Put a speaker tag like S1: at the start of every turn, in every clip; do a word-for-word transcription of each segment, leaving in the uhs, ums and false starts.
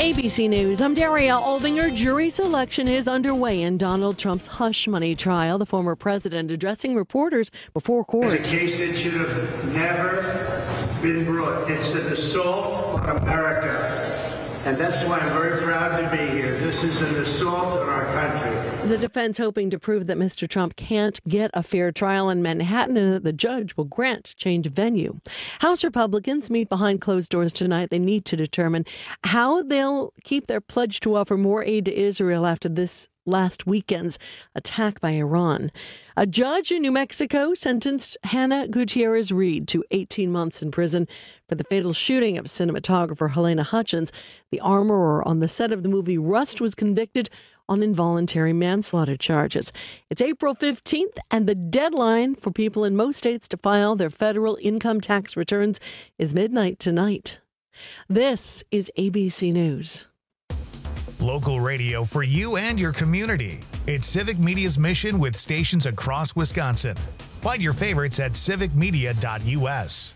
S1: A B C News, I'm Daria Alvinger. Jury selection is underway in Donald Trump's hush money trial. The former president addressing reporters before court.
S2: It's a case that should have never been brought. It's an assault on America. And that's why I'm very proud to be here. This is an assault on our country.
S1: The defense hoping to prove that Mister Trump can't get a fair trial in Manhattan and that the judge will grant change of venue. House Republicans meet behind closed doors tonight. They need to determine how they'll keep their pledge to offer more aid to Israel after this last weekend's attack by Iran. A judge in New Mexico sentenced Hannah Gutierrez Reed to eighteen months in prison for the fatal shooting of cinematographer Helena Hutchins. The armorer on the set of the movie Rust was convicted on involuntary manslaughter charges. It's April fifteenth, and the deadline for people in most states to file their federal income tax returns is midnight tonight. This is A B C News.
S3: Local radio for you and your community. It's Civic Media's mission with stations across Wisconsin. Find your favorites at civic media dot u s.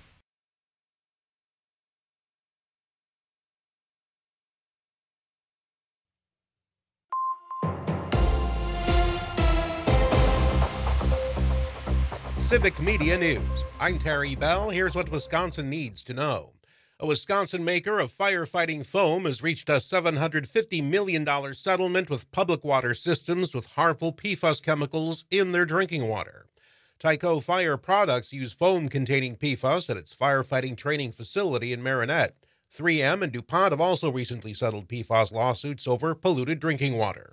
S4: Civic Media News. I'm Terry Bell. Here's what Wisconsin needs to know. A Wisconsin maker of firefighting foam has reached a seven hundred fifty million dollars settlement with Public Water Systems with harmful P FAS chemicals in their drinking water. Tyco Fire Products use foam-containing P FAS at its firefighting training facility in Marinette. three M and DuPont have also recently settled P FAS lawsuits over polluted drinking water.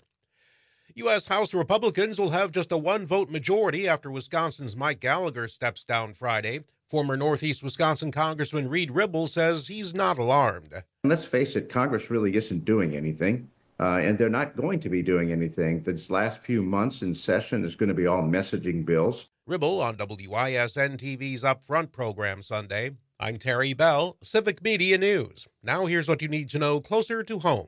S4: U S. House Republicans will have just a one-vote majority after Wisconsin's Mike Gallagher steps down Friday. Former Northeast Wisconsin Congressman Reed Ribble says he's not alarmed.
S5: Let's face it, Congress really isn't doing anything, uh, and they're not going to be doing anything. This last few months in session is going to be all messaging bills.
S4: Ribble on W I S N T V's Upfront program Sunday. I'm Terry Bell, Civic Media News. Now here's what you need to know closer to home.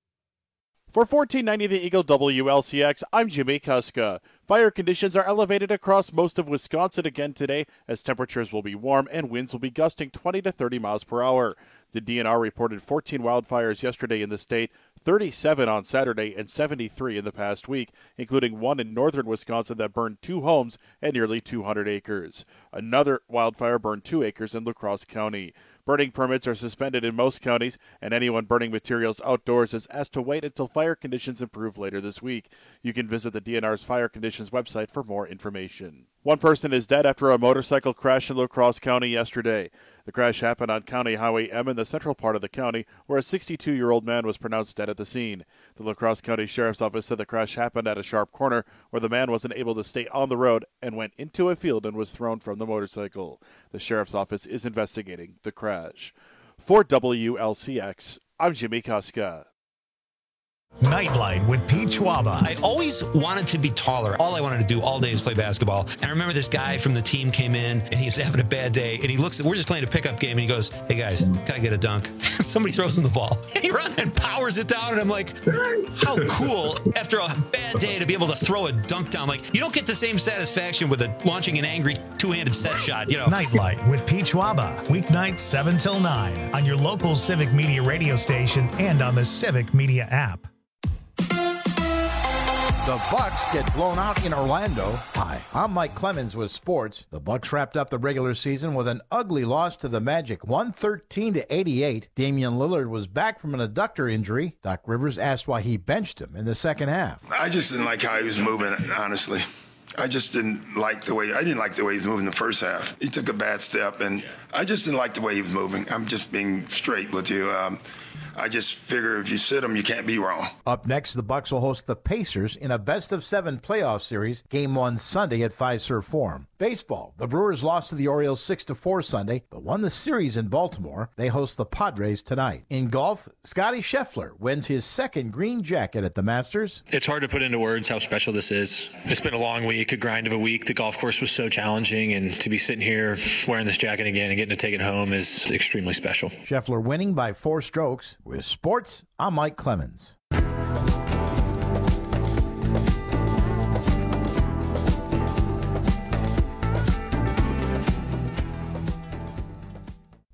S6: For fourteen ninety The Eagle W L C X, I'm Jimmy Kuska. Fire conditions are elevated across most of Wisconsin again today as temperatures will be warm and winds will be gusting twenty to thirty miles per hour. The D N R reported fourteen wildfires yesterday in the state, thirty-seven on Saturday, and seventy-three in the past week, including one in northern Wisconsin that burned two homes and nearly two hundred acres. Another wildfire burned two acres in La Crosse County. Burning permits are suspended in most counties, and anyone burning materials outdoors is asked to wait until fire conditions improve later this week. You can visit the D N R's fire conditions website for more information. One person is dead after a motorcycle crash in La Crosse County yesterday. The crash happened on County Highway M in the central part of the county, where a sixty-two-year-old man was pronounced dead at the scene. The La Crosse County Sheriff's Office said the crash happened at a sharp corner where the man wasn't able to stay on the road and went into a field and was thrown from the motorcycle. The Sheriff's Office is investigating the crash. For W L C X, I'm Jimmy Kuska.
S3: Nightlight with Pete Schwaba.
S7: I always wanted to be taller. All I wanted to do all day was play basketball. And I remember this guy from the team came in and he's having a bad day. And he looks at, we're just playing a pickup game. And he goes, hey guys, can I get a dunk? Somebody throws him the ball. And he runs and powers it down. And I'm like, how cool after a bad day to be able to throw a dunk down. Like, you don't get the same satisfaction with a, launching an angry two-handed set shot, you know.
S3: Nightlight with Pete Schwaba. Weeknights seven till nine on your local Civic Media radio station and on the Civic Media app.
S8: The Bucks get blown out in Orlando. Hi, I'm Mike Clemens with sports. The Bucks wrapped up the regular season with an ugly loss to the Magic, one thirteen to eighty-eight. Damian Lillard was back from an adductor injury. Doc Rivers asked why he benched him in the second half.
S9: I just didn't like how he was moving, honestly. I just didn't like the way I didn't like the way he was moving the first half. He took a bad step, and I just didn't like the way he was moving. I'm just being straight with you. Um, I just figure if you sit him, you can't be wrong.
S8: Up next, the Bucks will host the Pacers in a best-of-seven playoff series, game one Sunday at Fiserv Forum. Baseball, the Brewers lost to the Orioles six to four Sunday, but won the series in Baltimore. They host the Padres tonight. In golf, Scotty Scheffler wins his second green jacket at the Masters.
S10: It's hard to put into words how special this is. It's been a long week, a grind of a week. The golf course was so challenging, and to be sitting here wearing this jacket again and getting to take it home is extremely special.
S8: Scheffler winning by four strokes. With sports, I'm Mike Clemens.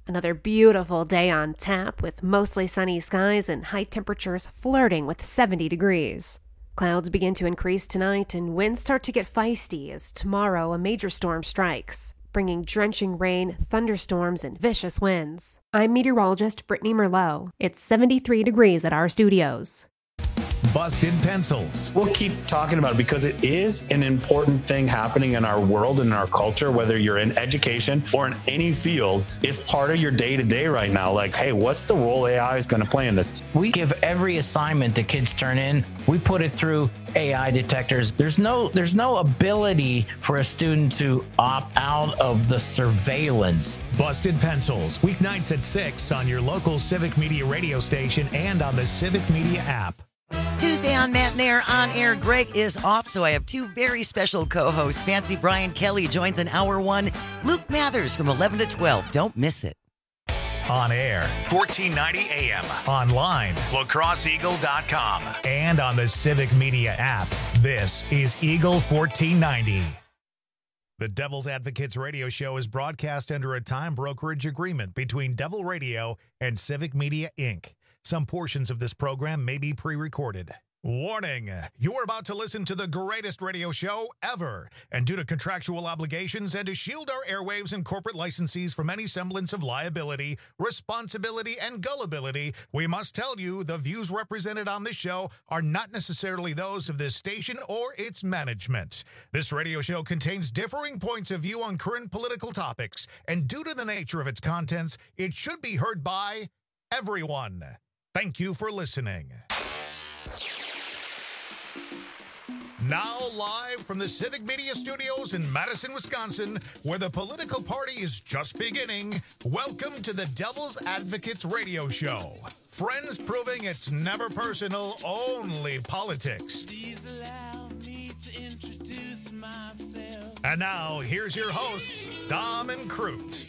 S11: Another beautiful day on tap with mostly sunny skies and high temperatures flirting with seventy degrees. Clouds begin to increase tonight and winds start to get feisty as tomorrow a major storm strikes, bringing drenching rain, thunderstorms, and vicious winds. I'm meteorologist Brittany Merlot. It's seventy-three degrees at our studios.
S3: Busted Pencils.
S12: We'll keep talking about it because it is an important thing happening in our world and in our culture, whether you're in education or in any field. It's part of your day-to-day right now. Like, hey, what's the role A I is going to play in this?
S13: We give every assignment that kids turn in, we put it through A I detectors. There's no there's no ability for a student to opt out of the surveillance.
S3: Busted Pencils, weeknights at six on your local Civic Media radio station and on the Civic Media app.
S14: Tuesday on Matt and Air On Air, Greg is off, so I have two very special co-hosts. Fancy Brian Kelly joins in hour one. Luke Mathers from eleven to twelve. Don't miss it.
S3: On air, fourteen ninety A M. Online, la crosse eagle dot com. And on the Civic Media app. This is Eagle fourteen ninety. The Devil's Advocates radio show is broadcast under a time brokerage agreement between Devil Radio and Civic Media, Incorporated. Some portions of this program may be pre-recorded. Warning, you're about to listen to the greatest radio show ever. And due to contractual obligations and to shield our airwaves and corporate licensees from any semblance of liability, responsibility, and gullibility, we must tell you the views represented on this show are not necessarily those of this station or its management. This radio show contains differing points of view on current political topics, and due to the nature of its contents, it should be heard by everyone. Thank you for listening. Now live from the Civic Media Studios in Madison, Wisconsin, where the political party is just beginning, welcome to the Devil's Advocates radio show. Friends proving it's never personal, only politics. Please allow me to introduce myself. And now, here's your hosts, Dom and Crute.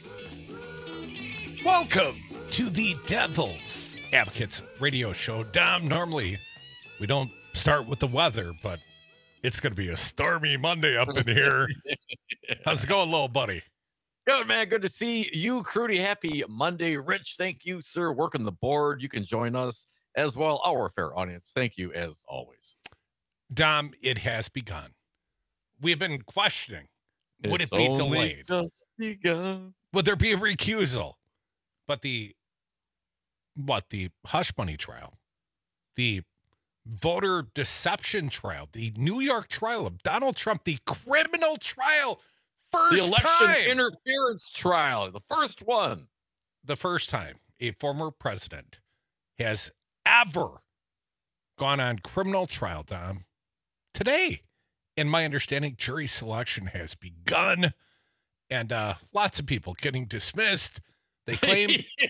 S4: Welcome to the Devil's Advocates radio show. Dom, normally we don't start with the weather, but it's going to be a stormy Monday up in here. How's it going, little buddy?
S15: Good, man. Good to see you, Crudy. Happy Monday. Rich, thank you, sir. Working the board. You can join us as well. Our fair audience, thank you as always.
S4: Dom, it has begun. We've been questioning. Would
S15: It's
S4: it be
S15: only
S4: delayed?
S15: just begun.
S4: Would there be a recusal? But the, what, the hush money trial, the voter deception trial, the New York trial of Donald Trump, the criminal trial, first
S15: The election
S4: time.
S15: interference trial, the first one.
S4: The first time a former president has ever gone on criminal trial, Dom. Today, in my understanding, jury selection has begun, and uh, lots of people getting dismissed. They claim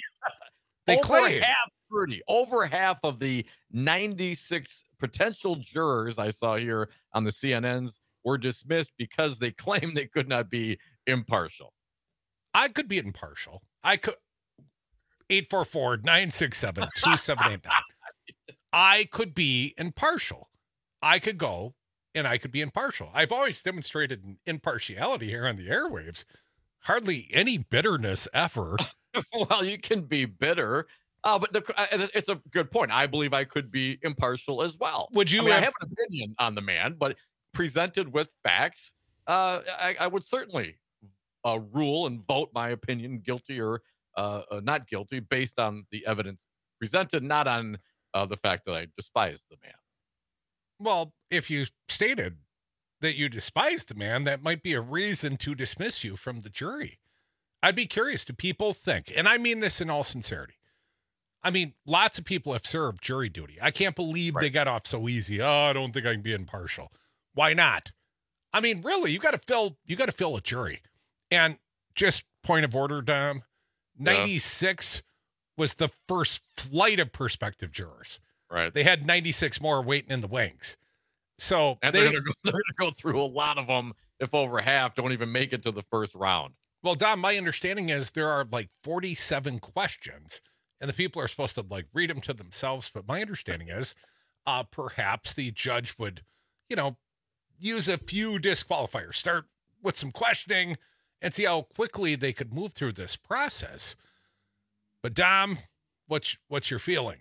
S4: they
S15: over
S4: claim
S15: half, Rudy, over half of the ninety-six potential jurors I saw here on the C N Ns were dismissed because they claim they could not be impartial.
S4: I could be impartial. I could eight four four, nine six seven, two seven eight nine. I could be impartial. I could go and I could be impartial. I've always demonstrated an impartiality here on the airwaves. Hardly any bitterness ever.
S15: Well, you can be bitter, uh, but the, uh, it's a good point. I believe I could be impartial as well.
S4: Would you
S15: I, mean,
S4: have-
S15: I have an opinion on the man, but presented with facts, uh, I, I would certainly uh, rule and vote my opinion guilty or uh, uh, not guilty based on the evidence presented, not on uh, the fact that I despise the man.
S4: Well, if you stated that you despise the man, that might be a reason to dismiss you from the jury. I'd be curious, do people think, and I mean this in all sincerity, I mean, lots of people have served jury duty. I can't believe
S15: Right.
S4: they got off so easy. Oh, I don't think I can be impartial. Why not? I mean, really, you got to fill, you got to fill a jury. And just point of order, Dom, ninety-six was the first flight of prospective jurors.
S15: Right.
S4: They had ninety-six more waiting in the wings. So
S15: And
S4: they,
S15: they're going to go through a lot of them if over half don't even make it to the first round.
S4: well, Dom, my understanding is there are like forty-seven questions, and the people are supposed to like read them to themselves. But my understanding is uh, perhaps the judge would, you know, use a few disqualifiers, start with some questioning,
S16: and see how quickly they could move through this process. But Dom, what's what's your feeling?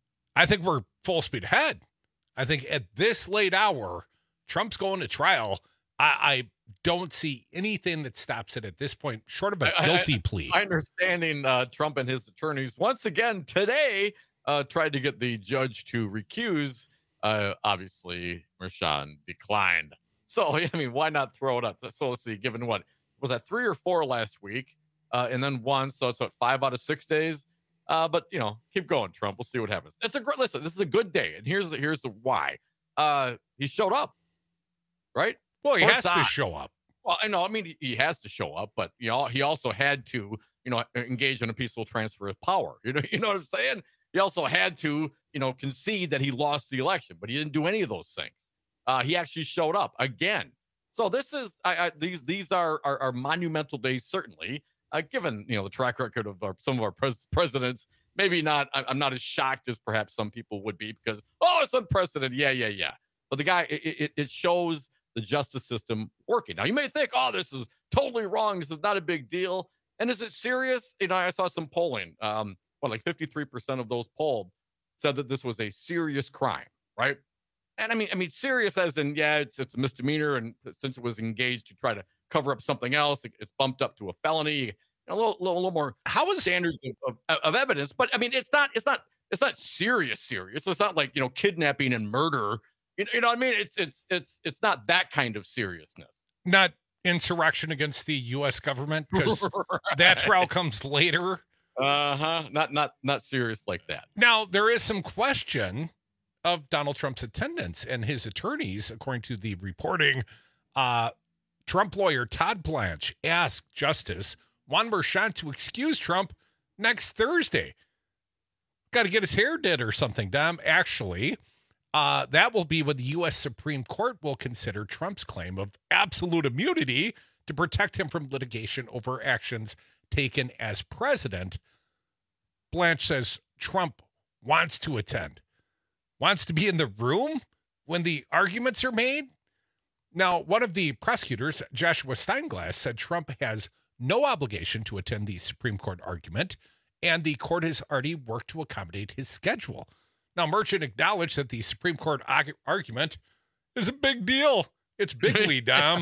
S16: I think we're full speed ahead. I think at this late hour, Trump's going to trial. I, I don't see anything that stops it at this point, short of a guilty
S15: I, I,
S16: plea.
S15: My understanding, uh, Trump and his attorneys once again today uh, tried to get the judge to recuse. Uh, obviously, Merchan declined. So, I mean, why not throw it up? So let's see, given what was that three or four last week, uh, and then one. So it's what, five out of six days. Uh, but you know, keep going, Trump. We'll see what happens. It's a great listen. This is a good day, and here's the here's the why. Uh, he showed up, right?
S16: Well, he
S15: Or
S16: has
S15: it's
S16: to
S15: on.
S16: show up.
S15: Well, I know. I mean, he, he has to show up, but you know, he also had to, you know, engage in a peaceful transfer of power. You know, you know what I'm saying? He also had to, you know, concede that he lost the election, but he didn't do any of those things. Uh, he actually showed up again. So this is I, I, these these are, are are monumental days, certainly. Uh, given you know the track record of our, some of our pres- presidents, maybe not. I, I'm not as shocked as perhaps some people would be because oh, it's unprecedented. Yeah, yeah, yeah. But the guy, it, it, it shows the justice system working. Now you may think, oh, this is totally wrong. This is not a big deal. And is it serious? You know, I saw some polling. Um, well, like fifty-three percent of those polled said that this was a serious crime, right? And I mean, I mean, serious as in, yeah, it's it's a misdemeanor, and since it was engaged to try to cover up something else, it, it's bumped up to a felony. You know, a little, little, little more
S16: how is
S15: standards of, of, of evidence. But I mean, it's not, it's not, it's not serious, serious. It's not like you know, kidnapping and murder. You know, you know what I mean? It's it's it's it's not that kind of seriousness.
S16: Not insurrection against the U S government, because right. That trial comes later.
S15: Uh huh. Not not not serious like that.
S16: Now there is some question of Donald Trump's attendance, and his attorneys, according to the reporting, uh, Trump lawyer Todd Blanche asked Justice Juan Merchan to excuse Trump next Thursday. Got to get his hair did or something, Dom. Actually, uh, that will be when the U S Supreme Court will consider Trump's claim of absolute immunity to protect him from litigation over actions taken as president. Blanche says Trump wants to attend, wants to be in the room when the arguments are made. Now, one of the prosecutors, Joshua Steinglass, said Trump has no obligation to attend the Supreme Court argument, and the court has already worked to accommodate his schedule. Now, Merchan acknowledged that the Supreme Court arg- argument is a big deal. It's bigly, Dom.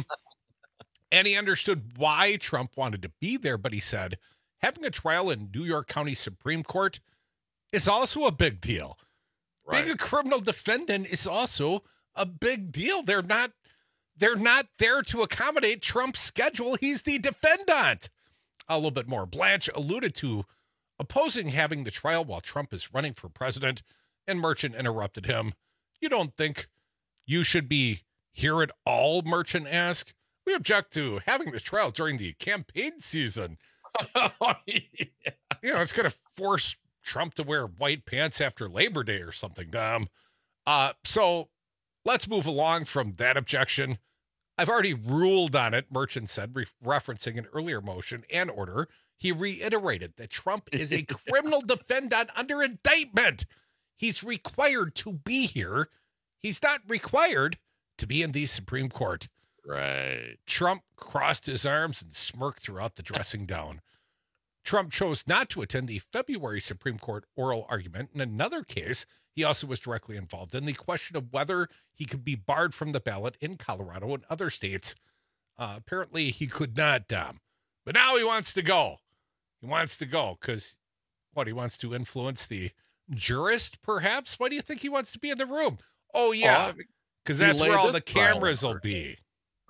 S16: And he understood why Trump wanted to be there, but he said having a trial in New York County Supreme Court is also a big deal. Right. Being a criminal defendant is also a big deal. They're not they're not there to accommodate Trump's schedule. He's the defendant. A little bit more. Blanche alluded to opposing having the trial while Trump is running for president, and Merchan interrupted him. You don't think you should be here at all, Merchan asked. We object to having this trial during the campaign season. oh, yeah. You know, it's going to force Trump to wear white pants after Labor Day or something, Dom. Uh, so let's move along from that objection. I've already ruled on it, Merchan said, re- referencing an earlier motion and order. He reiterated that Trump is a criminal defendant under indictment. He's required to be here. He's not required to be in the Supreme Court.
S15: Right.
S16: Trump crossed his arms and smirked throughout the dressing down. Trump chose not to attend the February Supreme Court oral argument. In another case, he also was directly involved in the question of whether he could be barred from the ballot in Colorado and other states. Uh, apparently, he could not, Dom. But now he wants to go. He wants to go because, what, he wants to influence the jurist, perhaps? Why do you think he wants to be in the room? Oh, yeah, because that's where all the cameras will be.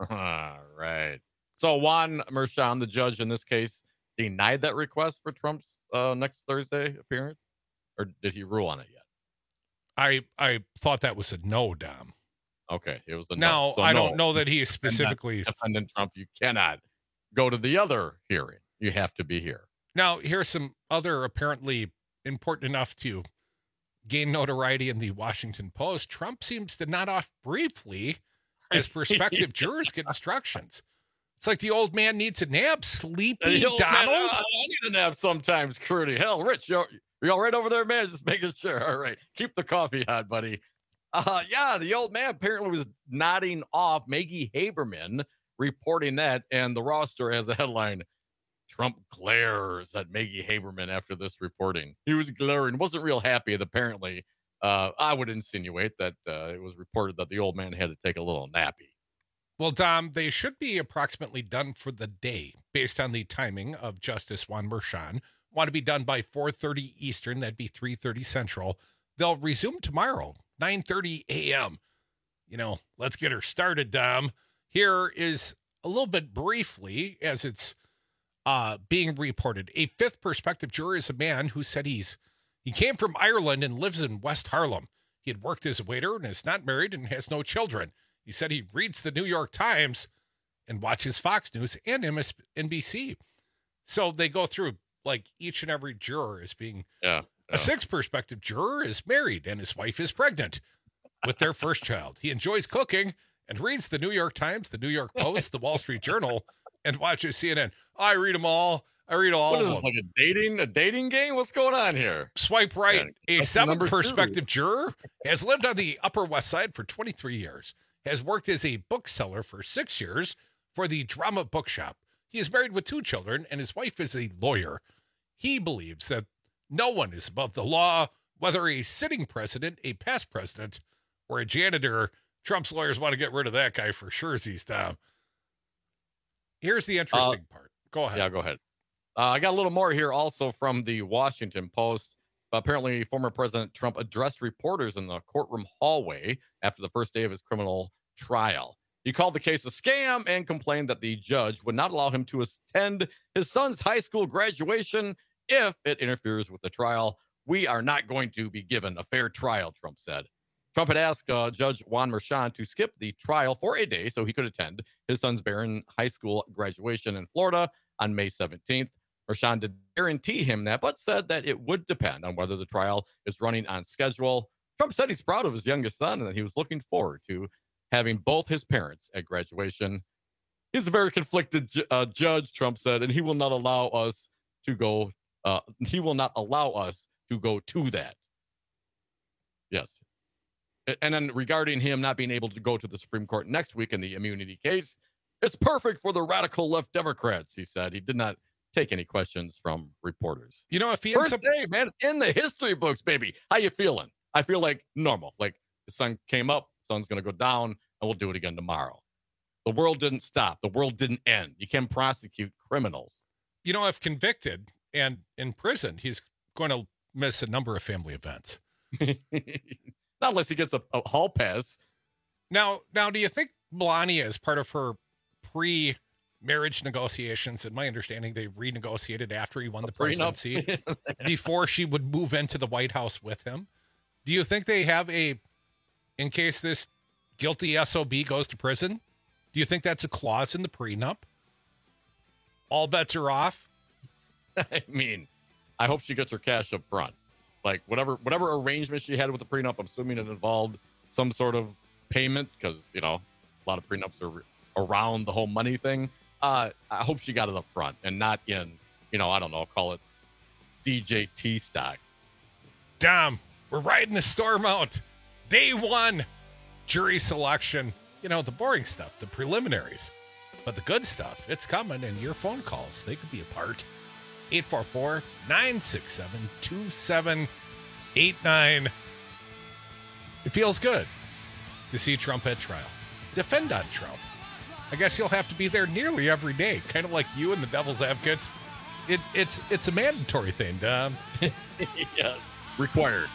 S15: All right. So Juan Merchan, the judge in this case, denied that request for Trump's uh, next Thursday appearance, or did he rule on it yet?
S16: I I thought that was a no, Dom.
S15: Okay, it was a
S16: no.
S15: no. So
S16: I
S15: no.
S16: don't know that he is specifically
S15: defendant Trump. You cannot go to the other hearing. You have to be here.
S16: Now, here's some other apparently important enough to gain notoriety in the Washington Post. Trump seems to nod off briefly as prospective jurors get instructions. It's like the old man needs a nap. Sleepy Donald. Man,
S15: I, I need a nap sometimes, Crudy. Hell, Rich, you you all right over there, man? Just making sure. All right. Keep the coffee hot, buddy. Uh, yeah, the old man apparently was nodding off Maggie Haberman, reporting that. And the Raw story has a headline, Trump glares at Maggie Haberman after this reporting. He was glaring, wasn't real happy. And apparently, uh, I would insinuate that uh, it was reported that the old man had to take a little nappy.
S16: Well, Dom, they should be approximately done for the day based on the timing of Justice Juan Merchan. Want to be done by four thirty Eastern. That'd be three thirty Central. They'll resume tomorrow, nine thirty a.m. You know, let's get her started, Dom. Here is a little bit briefly as it's uh, being reported. A fifth perspective juror is a man who said he's he came from Ireland and lives in West Harlem. He had worked as a waiter and is not married and has no children. He said he reads the New York Times and watches Fox News and M S N B C. So they go through like each and every juror as being
S15: yeah, yeah.
S16: A sixth perspective juror is married and his wife is pregnant with their first child. He enjoys cooking and reads the New York Times, the New York Post, the Wall Street Journal, and watches C N N. I read them all. I read all
S15: what
S16: of
S15: is
S16: them.
S15: This, like a dating, a dating game? What's going on here?
S16: Swipe right.
S15: Yeah,
S16: a seventh
S15: number
S16: perspective
S15: two.
S16: juror has lived on the Upper West Side for twenty-three years, has worked as a bookseller for six years for the Drama Bookshop. He is married with two children, and his wife is a lawyer. He believes that no one is above the law, whether a sitting president, a past president, or a janitor. Trump's lawyers want to get rid of that guy for sure, Z's Tom. Here's the interesting
S15: Uh,
S16: part. Go ahead.
S15: Yeah, go ahead. Uh, I got a little more here also from the Washington Post. Apparently, former President Trump addressed reporters in the courtroom hallway after the first day of his criminal trial. He called the case a scam and complained that the judge would not allow him to attend his son's high school graduation if it interferes with the trial. We are not going to be given a fair trial, Trump said. Trump had asked uh, Judge Juan Merchan to skip the trial for a day so he could attend his son's Barron High School graduation in Florida on May seventeenth. Merchan did guarantee him that, but said that it would depend on whether the trial is running on schedule. Trump said he's proud of his youngest son and that he was looking forward to having both his parents at graduation. He's a very conflicted ju- uh, judge, Trump said, and he will not allow us to go. Uh, he will not allow us to go to that. Yes. And then regarding him not being able to go to the Supreme Court next week in the immunity case, it's perfect for the radical left Democrats, he said. He did not take any questions from reporters.
S16: You know, if he ends
S15: First
S16: up...
S15: day, man, in the history books, baby. How you feeling? I feel like normal. Like the sun came up, sun's going to go down, and we'll do it again tomorrow. The world didn't stop. The world didn't end. You can prosecute criminals.
S16: You know, if convicted and in prison, he's going to miss a number of family events.
S15: Not unless he gets a, a hall pass.
S16: Now, now, do you think Melania, as part of her pre-marriage negotiations, and my understanding they renegotiated after he won the presidency, before she would move into the White House with him? Do you think they have a, in case this guilty S O B goes to prison, do you think that's a clause in the prenup? All bets are off?
S15: I mean, I hope she gets her cash up front. Like whatever whatever arrangement she had with the prenup, I'm assuming it involved some sort of payment because, you know, a lot of prenups are around the whole money thing. Uh, I hope she got it up front and not in, you know, I don't know, call it D J T stock.
S16: Dom, we're riding the storm out. Day one, jury selection. You know, the boring stuff, the preliminaries. But the good stuff, it's coming, and your phone calls, they could be a part. eight four four, nine six seven, two seven eight nine. It feels good to see Trump at trial. Defend on Trump. I guess you'll have to be there nearly every day, kind of like you and the Devil's Advocates. It, it's it's a mandatory thing, Dom.
S15: Yeah, required.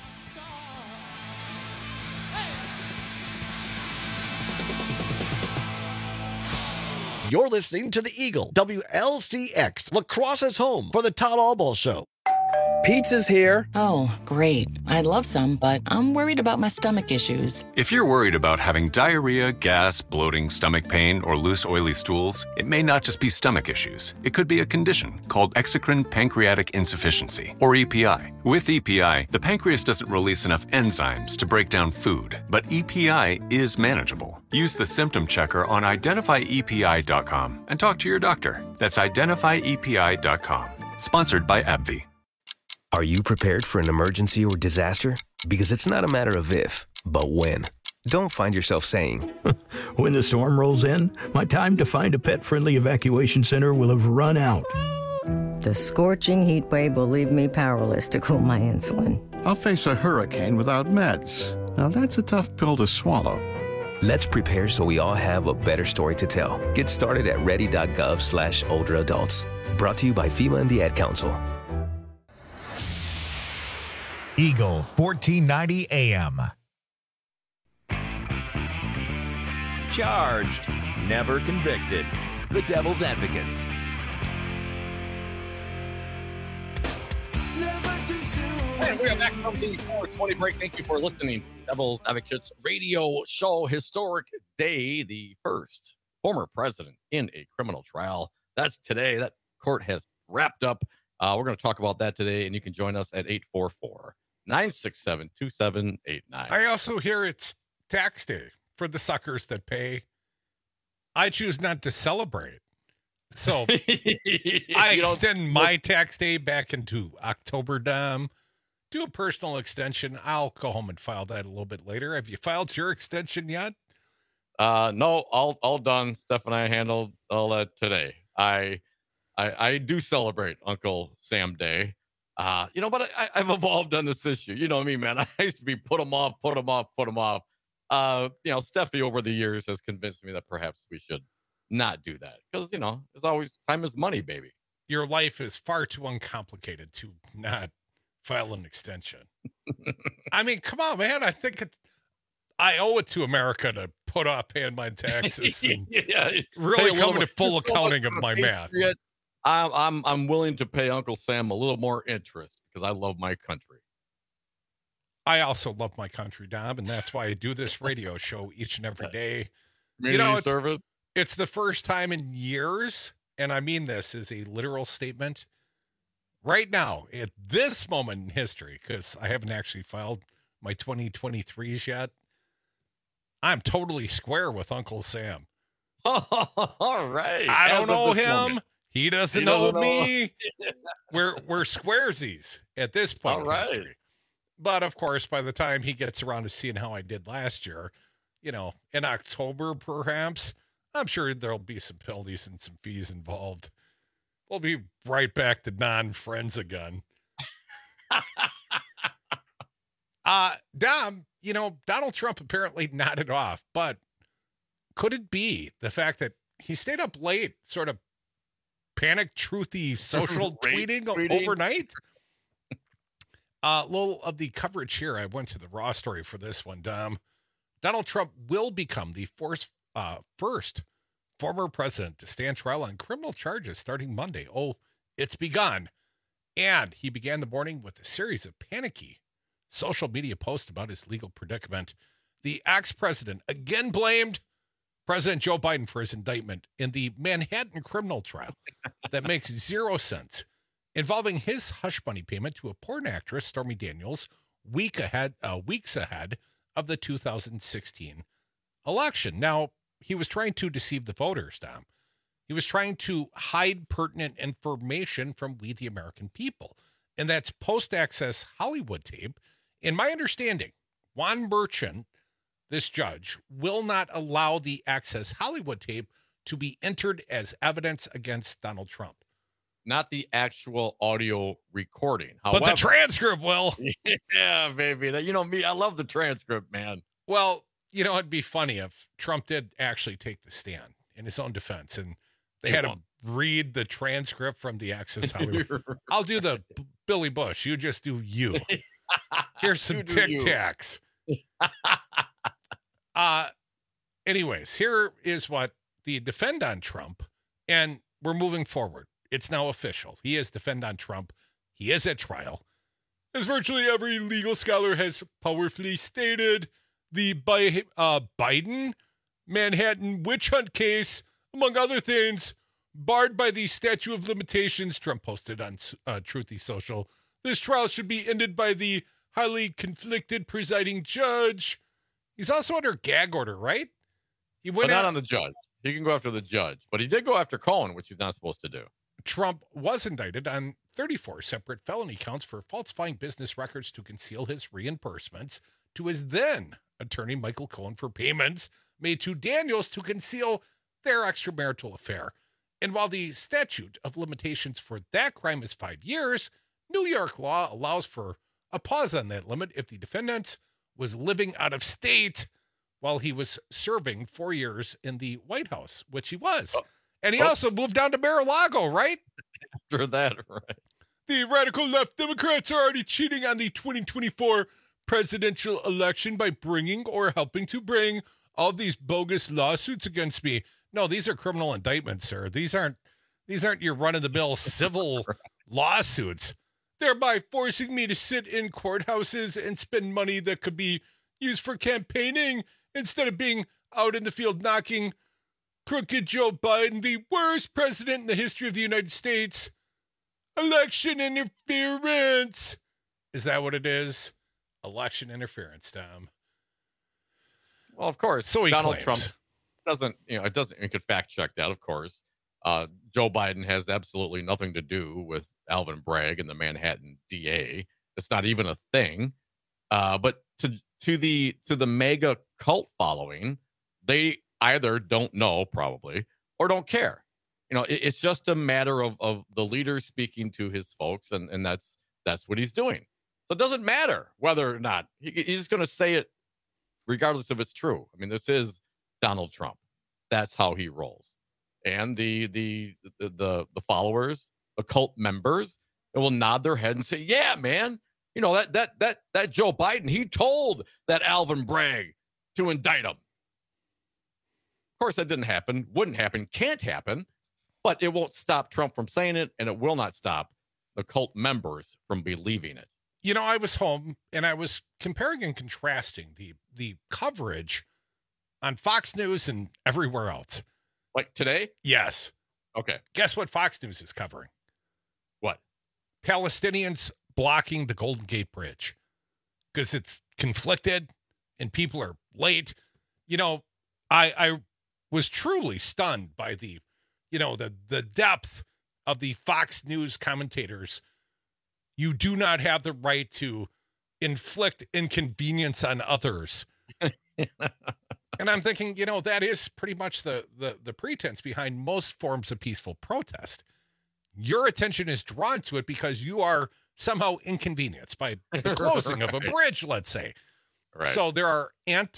S17: You're listening to the Eagle, W L C X, La Crosse's home for the Todd Albaugh Show.
S18: Pizza's here. Oh, great. I'd love some, but I'm worried about my stomach issues.
S19: If you're worried about having diarrhea, gas, bloating, stomach pain, or loose, oily stools, it may not just be stomach issues. It could be a condition called exocrine pancreatic insufficiency, or E P I. With E P I, the pancreas doesn't release enough enzymes to break down food, but E P I is manageable. Use the symptom checker on identify E P I dot com and talk to your doctor. That's identify E P I dot com. Sponsored by AbbVie.
S20: Are you prepared for an emergency or disaster? Because it's not a matter of if, but when. Don't find yourself saying,
S21: when the storm rolls in, my time to find a pet-friendly evacuation center will have run out.
S22: The scorching heat wave will leave me powerless to cool my insulin.
S23: I'll face a hurricane without meds. Now that's a tough pill to swallow.
S20: Let's prepare so we all have a better story to tell. Get started at ready.gov slash older adults. Brought to you by FEMA and the Ad Council.
S3: Eagle fourteen ninety A M.
S24: Charged, never convicted. The Devil's Advocates.
S15: And we are back from the four twenty break. Thank you for listening to Devil's Advocates radio show. Historic day, the first former president in a criminal trial. That's today. That court has wrapped up. Uh, we're going to talk about that today, and you can join us at eight four four, nine six seven, two seven eight nine.
S16: I also hear it's tax day for the suckers that pay. I choose not to celebrate. So I extend my tax day back into October, Dom. Do a personal extension. I'll go home and file that a little bit later. Have you filed your extension yet?
S15: Uh, no, all all done. Steph and I handled all that today. I I, I do celebrate Uncle Sam Day. Uh, you know, but I, I've evolved on this issue. You know me, man. I used to be put them off, put them off, put them off. Uh, you know, Steffi over the years has convinced me that perhaps we should not do that because, you know, there's always time is money, baby.
S16: Your life is far too uncomplicated to not file an extension. I mean, come on, man. I think it's, I owe it to America to put off paying my taxes and
S15: yeah,
S16: really come to full accounting of my math.
S15: I'm, I'm, I'm willing to pay Uncle Sam a little more interest because I love my country.
S16: I also love my country, Dom, and that's why I do this radio show each and every day.
S15: Community
S16: you know, it's,
S15: service.
S16: It's the first time in years, and I mean this is a literal statement. Right now, at this moment in history, because I haven't actually filed my twenty twenty-threes yet, I'm totally square with Uncle Sam.
S15: All right.
S16: I don't
S15: As
S16: know
S15: of this
S16: him.
S15: moment.
S16: He doesn't
S15: He
S16: know
S15: doesn't
S16: me. we're we're squaresies at this point
S15: All
S16: in
S15: right.
S16: history. But of course, by the time he gets around to seeing how I did last year, you know, in October perhaps, I'm sure there'll be some penalties and some fees involved. We'll be right back to non-friends again. uh, Dom, you know, Donald Trump apparently nodded off, but could it be the fact that he stayed up late, sort of panic truthy social tweeting, tweeting overnight? A uh, little of the coverage here. I went to the Raw story for this one, Dom. Donald Trump will become the first, uh, first former president to stand trial on criminal charges starting Monday. Oh, it's begun. And he began the morning with a series of panicky social media posts about his legal predicament. The ex-president again blamed President Joe Biden for his indictment in the Manhattan criminal trial that makes zero sense, involving his hush money payment to a porn actress, Stormy Daniels, week ahead, uh, weeks ahead of the two thousand sixteen election. Now, he was trying to deceive the voters, Tom. He was trying to hide pertinent information from we, the American people. And that's post-access Hollywood tape. In my understanding, Juan Merchant, this judge, will not allow the Access Hollywood tape to be entered as evidence against Donald Trump.
S15: Not the actual audio recording. However,
S16: but the transcript will.
S15: Yeah, baby. You know me. I love the transcript, man.
S16: Well, you know, it'd be funny if Trump did actually take the stand in his own defense and they
S15: He
S16: had
S15: won't.
S16: to read the transcript from the Access Hollywood. I'll do the B- Billy Bush. You just do you. Here's some
S15: You do
S16: Tic
S15: you.
S16: Tacs. uh, anyways, here is what the defend on Trump, and we're moving forward. It's now official. He is defend on Trump. He is at trial. As virtually every legal scholar has powerfully stated, the Bi- uh, Biden Manhattan witch hunt case, among other things, barred by the statute of limitations, Trump posted on uh, Truthy Social. This trial should be ended by the highly conflicted presiding judge. He's also under gag order, right? He
S15: But
S16: went
S15: not
S16: out.
S15: on the judge. He can go after the judge, but he did go after Cohen, which he's not supposed to do.
S16: Trump was indicted on thirty-four separate felony counts for falsifying business records to conceal his reimbursements to his then attorney Michael Cohen for payments made to Daniels to conceal their extramarital affair. And while the statute of limitations for that crime is five years, New York law allows for a pause on that limit if the defendant was living out of state while he was serving four years in the White House, which he was. Oh. And he Oops. also moved down to Mar-a-Lago, right?
S15: After that, right.
S16: The radical left Democrats are already cheating on the twenty twenty-four presidential election by bringing or helping to bring all these bogus lawsuits against me. No, these are criminal indictments, sir. These aren't these aren't your run-of-the-mill civil lawsuits. Thereby forcing me to sit in courthouses and spend money that could be used for campaigning instead of being out in the field knocking crooked Joe Biden, the worst president in the history of the United States. Election interference. Is that what it is? Election interference, Tom.
S15: Well, of course.
S16: So he
S15: Donald
S16: claims.
S15: Trump doesn't, you know, it doesn't, you could fact check that, of course. Uh, Joe Biden has absolutely nothing to do with Alvin Bragg and the Manhattan D A. It's not even a thing. Uh, but to to the to the mega cult following, they either don't know, probably, or don't care. You know, it, it's just a matter of of the leader speaking to his folks, and and that's that's what he's doing. So it doesn't matter whether or not he, he's just going to say it, regardless if it's true. I mean, this is Donald Trump. That's how he rolls. And the the the the, the followers, the cult members, they will nod their head and say, "Yeah, man, you know that that that that Joe Biden, he told that Alvin Bragg to indict him." Of course, that didn't happen, wouldn't happen, can't happen, but it won't stop Trump from saying it, and it will not stop the cult members from believing it.
S16: You know, I was home and I was comparing and contrasting the the coverage on Fox News and everywhere else.
S15: Like today?
S16: Yes.
S15: Okay.
S16: Guess what Fox News is covering?
S15: What?
S16: Palestinians blocking the Golden Gate Bridge because it's conflicted and people are late. You know, I I was truly stunned by the, you know, the the depth of the Fox News commentators. You do not have the right to inflict inconvenience on others. And I'm thinking, you know, that is pretty much the, the the pretense behind most forms of peaceful protest. Your attention is drawn to it because you are somehow inconvenienced by the closing right. of a bridge, let's say.
S15: Right.
S16: So there are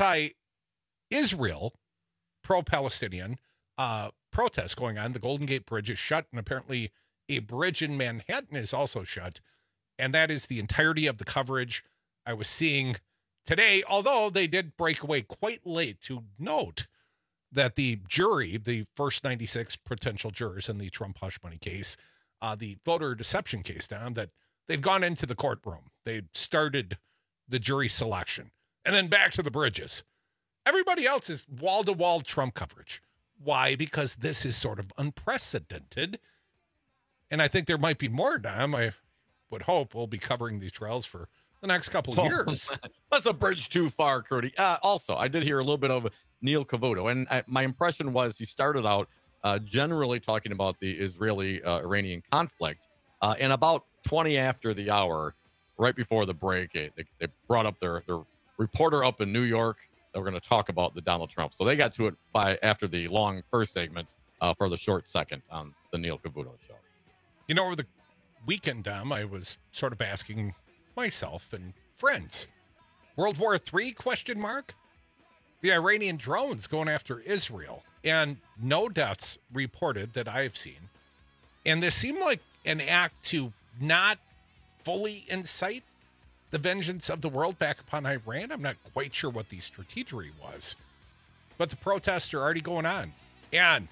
S16: anti-Israel, pro-Palestinian uh, protests going on. The Golden Gate Bridge is shut, and apparently a bridge in Manhattan is also shut. And that is the entirety of the coverage I was seeing today, although they did break away quite late to note that the jury, the first ninety-six potential jurors in the Trump hush money case, uh, the voter deception case, down that they've gone into the courtroom. They started the jury selection and then back to the bridges. Everybody else is wall-to-wall Trump coverage. Why? Because this is sort of unprecedented. And I think there might be more, Dom. I would hope we'll be covering these trials for the next couple of years.
S15: Oh, that's a bridge too far, Curdy. Uh, also, I did hear a little bit of Neil Cavuto, and I, my impression was he started out uh, generally talking about the Israeli-Iranian uh, conflict, uh, and about twenty after the hour, right before the break, they, they brought up their, their reporter up in New York that were going to talk about the Donald Trump. So they got to it by after the long first segment uh, for the short second on the Neil Cavuto show.
S16: You know, over the weekend, Dom, I was sort of asking myself and friends, World War Three question mark? The Iranian drones going after Israel, and no deaths reported that I've seen. And this seemed like an act to not fully incite the vengeance of the world back upon Iran. I'm not quite sure what the strategy was, but the protests are already going on. And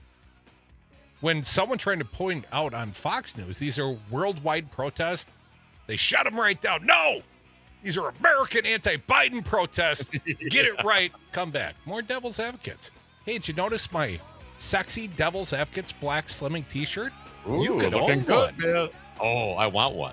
S16: when someone trying to point out on Fox News, these are worldwide protests, they shut them right down. No, these are American anti-Biden protests. Get it right. Come back. More devil's advocates. Hey, did you notice my sexy devil's advocates black slimming t-shirt?
S15: Ooh,
S16: you could
S15: looking
S16: own
S15: good,
S16: one.
S15: man. Oh, I want one.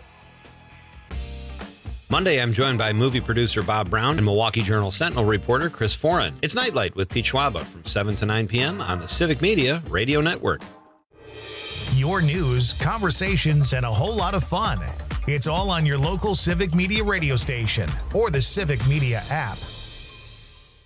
S7: Monday, I'm joined by movie producer Bob Brown and Milwaukee Journal Sentinel reporter Chris Foran. It's Nightlight with Pete Schwaba from seven to nine p.m. on the Civic Media Radio Network.
S3: Your news, conversations, and a whole lot of fun. It's all on your local Civic Media radio station or the Civic Media app.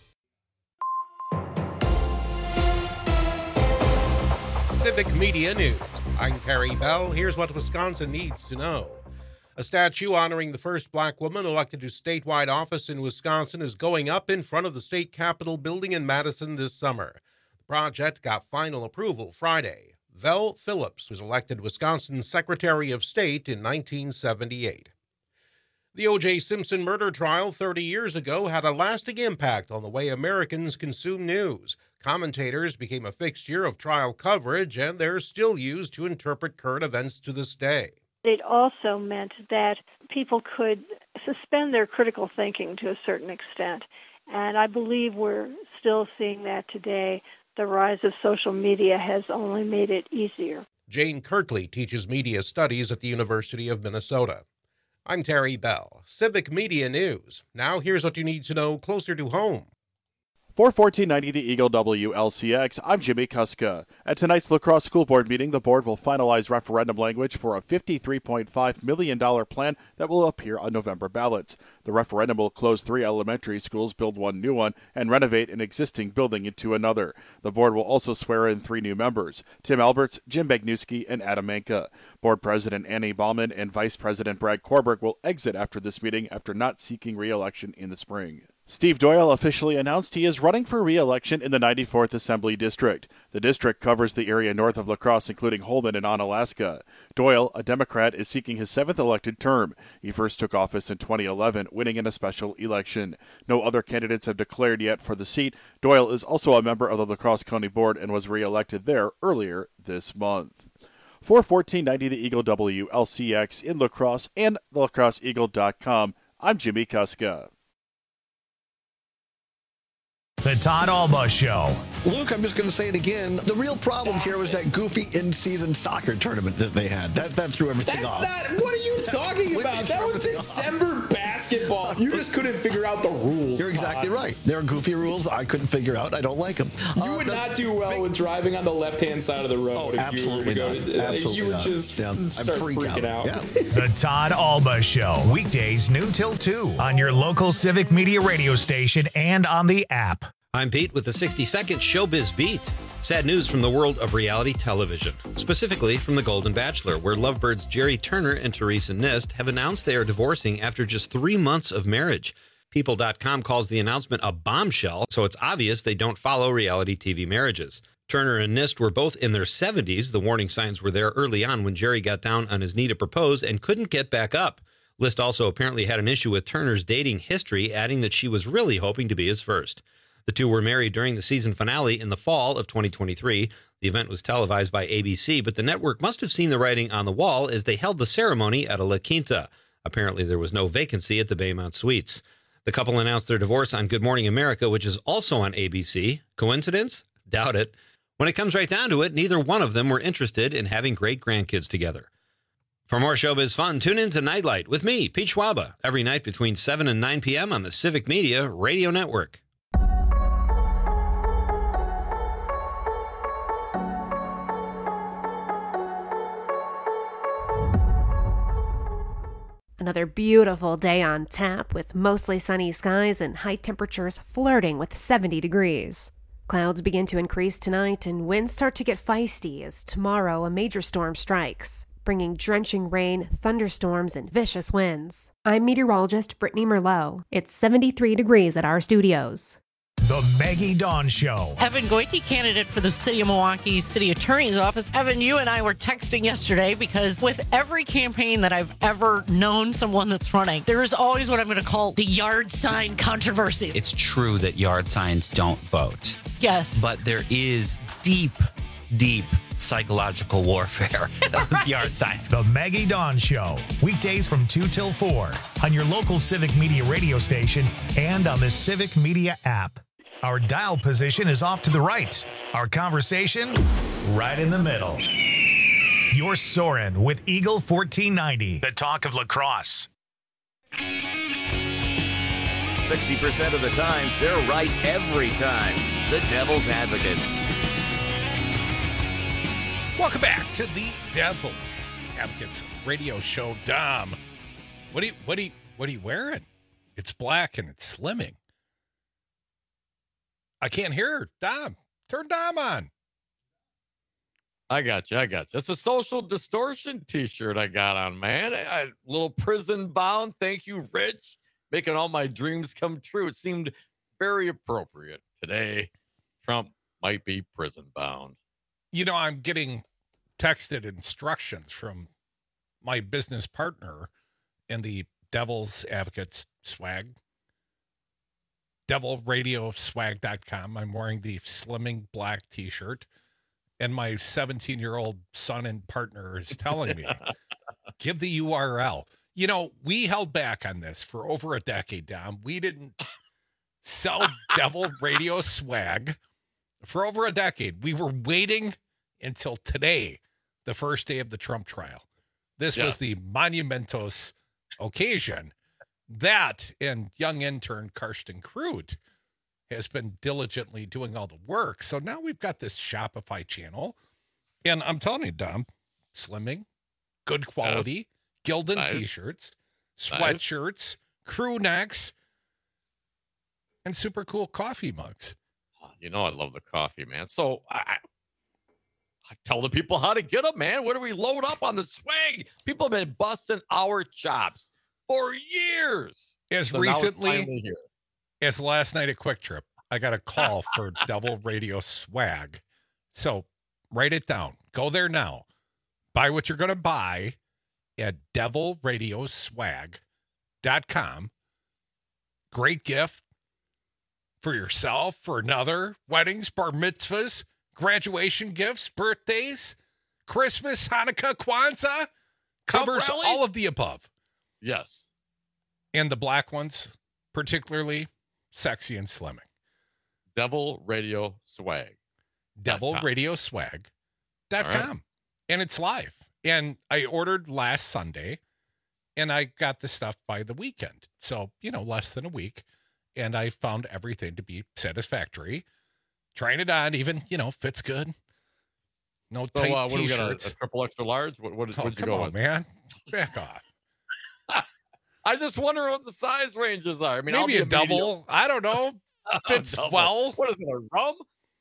S4: Civic Media News. I'm Terry Bell. Here's what Wisconsin needs to know. A statue honoring the first black woman elected to statewide office in Wisconsin is going up in front of the state capitol building in Madison this summer. The project got final approval Friday. Vel Phillips was elected Wisconsin's Secretary of State in nineteen seventy-eight. The O J. Simpson murder trial thirty years ago had a lasting impact on the way Americans consume news. Commentators became a fixture of trial coverage, and they're still used to interpret current events to this day.
S1: It also meant that people could suspend their critical thinking to a certain extent, and I believe we're still seeing that today. The rise of social media has only made it easier.
S4: Jane Kirkley teaches media studies at the University of Minnesota. I'm Terry Bell, Civic Media News. Now here's what you need to know closer to home.
S2: For fourteen ninety The Eagle W L C X, I'm Jimmy Kuska. At tonight's La Crosse School Board meeting, the board will finalize referendum language for a fifty-three point five million dollars plan that will appear on November ballots. The referendum will close three elementary schools, build one new one, and renovate an existing building into another. The board will also swear in three new members, Tim Alberts, Jim Bagnuski, and Adam Manka. Board President Annie Baumann and Vice President Brad Korberg will exit after this meeting after not seeking re-election in the spring. Steve Doyle officially announced he is running for re-election in the ninety-fourth Assembly District. The district covers the area north of La Crosse, including Holmen and Onalaska. Doyle, a Democrat, is seeking his seventh elected term. He first took office in twenty eleven, winning in a special election. No other candidates have declared yet for the seat. Doyle is also a member of the La Crosse County Board and was re-elected there earlier this month. For fourteen ninety The Eagle W L C X in La Crosse and the la crosse eagle dot com, I'm Jimmy Kuska.
S3: The Todd Alba Show.
S17: Luke, I'm just going to say it again. The real problem here was that goofy in-season soccer tournament that they had. That that threw everything
S5: That's
S17: off.
S5: Not, what are you talking about? That was December basketball. You just couldn't figure out the rules.
S17: You're exactly
S5: Todd.
S17: right. There are goofy rules I couldn't figure out. I don't like them.
S5: You
S17: uh,
S5: would
S17: the,
S5: not do well with driving on the left-hand side of the road.
S17: Oh,
S5: if
S17: absolutely
S5: you were to
S17: not.
S5: go to,
S17: Absolutely
S5: You would
S17: not.
S5: just
S17: Yeah,
S5: start
S17: freak
S5: freaking out.
S17: out. Yeah.
S3: The Todd Alba Show. Weekdays noon till two on your local Civic Media radio station and on the app.
S7: I'm Pete with the sixty second Showbiz Beat. Sad news from the world of reality television, specifically from The Golden Bachelor, where Lovebirds Jerry Turner and Teresa Nist have announced they are divorcing after just three months of marriage. People dot com calls the announcement a bombshell, so it's obvious they don't follow reality T V marriages. Turner and Nist were both in their seventies. The warning signs were there early on when Jerry got down on his knee to propose and couldn't get back up. List also apparently had an issue with Turner's dating history, adding that she was really hoping to be his first. The two were married during the season finale in the fall of twenty twenty-three. The event was televised by A B C, but the network must have seen the writing on the wall as they held the ceremony at a La Quinta. Apparently, there was no vacancy at the Baymont Suites. The couple announced their divorce on Good Morning America, which is also on A B C. Coincidence? Doubt it. When it comes right down to it, neither one of them were interested in having great grandkids together. For more showbiz fun, tune in to Nightlight with me, Pete Schwaba, every night between seven and nine p.m. on the Civic Media Radio Network.
S11: Another beautiful day on tap with mostly sunny skies and high temperatures flirting with seventy degrees. Clouds begin to increase tonight and winds start to get feisty as tomorrow a major storm strikes, bringing drenching rain, thunderstorms, and vicious winds. I'm meteorologist Brittany Merlot. It's seventy-three degrees at our studios.
S3: The Maggie Dawn Show.
S6: Evan Goike, candidate for the City of Milwaukee City Attorney's Office. Evan, you and I were texting yesterday because with every campaign that I've ever known someone that's running, there is always what I'm going to call the yard sign controversy.
S25: It's true that yard signs don't vote.
S6: Yes.
S25: But there is deep, deep psychological warfare with yard signs.
S3: The Maggie Dawn Show. Weekdays from two till four on your local Civic Media radio station and on the Civic Media app. Our dial position is off to the right. Our conversation, right in the middle. You're soaring with Eagle fourteen ninety, the talk of La Crosse.
S24: sixty percent of the time, they're right every time. The Devil's Advocates.
S16: Welcome back to the Devil's Advocates radio show. Dom, what are you, what are you, what are you wearing? It's black and it's slimming. I can't hear her. Dom, turn Dom on.
S15: I got you. I got you. It's a Social Distortion T-shirt I got on, man. I, I little prison bound. Thank you, Rich, making all my dreams come true. It seemed very appropriate today. Trump might be prison bound.
S16: You know, I'm getting texted instructions from my business partner in the Devil's Advocates swag. devil radio swag dot com. I'm wearing the slimming black t-shirt, and my seventeen-year-old son and partner is telling me, give the U R L. You know, we held back on this for over a decade, Dom. We didn't sell Devil Radio swag for over a decade. We were waiting until today, the first day of the Trump trial. This yes. was the monumentous occasion. That and young intern Karsten Krute has been diligently doing all the work. So now we've got this Shopify channel. And I'm telling you, Dom, slimming, good quality, yeah. Gildan nice. T-shirts, sweatshirts, nice. Crew necks, and super cool coffee mugs.
S15: You know I love the coffee, man. So I, I tell the people how to get them, man. Where do we load up on the swag? People have been busting our chops for years.
S16: As so recently as last night at Quick Trip, I got a call for Devil Radio swag. So write it down. Go there now. Buy what you're going to buy at devil radio swag dot com. Great gift for yourself, for another, weddings, bar mitzvahs, graduation gifts, birthdays, Christmas, Hanukkah, Kwanzaa. Covers all of the above.
S15: Yes.
S16: And the black ones, particularly sexy and slimming.
S15: Devil Radio Swag.
S16: devil radio swag dot com. Right. And it's live. And I ordered last Sunday, and I got the stuff by the weekend. So, you know, less than a week. And I found everything to be satisfactory. Trying it on, even, you know, fits good. No
S15: so,
S16: tight
S15: uh, what
S16: t-shirts.
S15: Do we got, a, a triple extra large? What, what,
S16: oh,
S15: what'd you
S16: come
S15: go
S16: on,
S15: with?
S16: Man. Back off.
S15: I just wonder what the size ranges are. I mean,
S16: maybe
S15: I'll
S16: a double. Medium. I don't know. Fits
S15: double.
S16: well.
S15: What is it, a rum?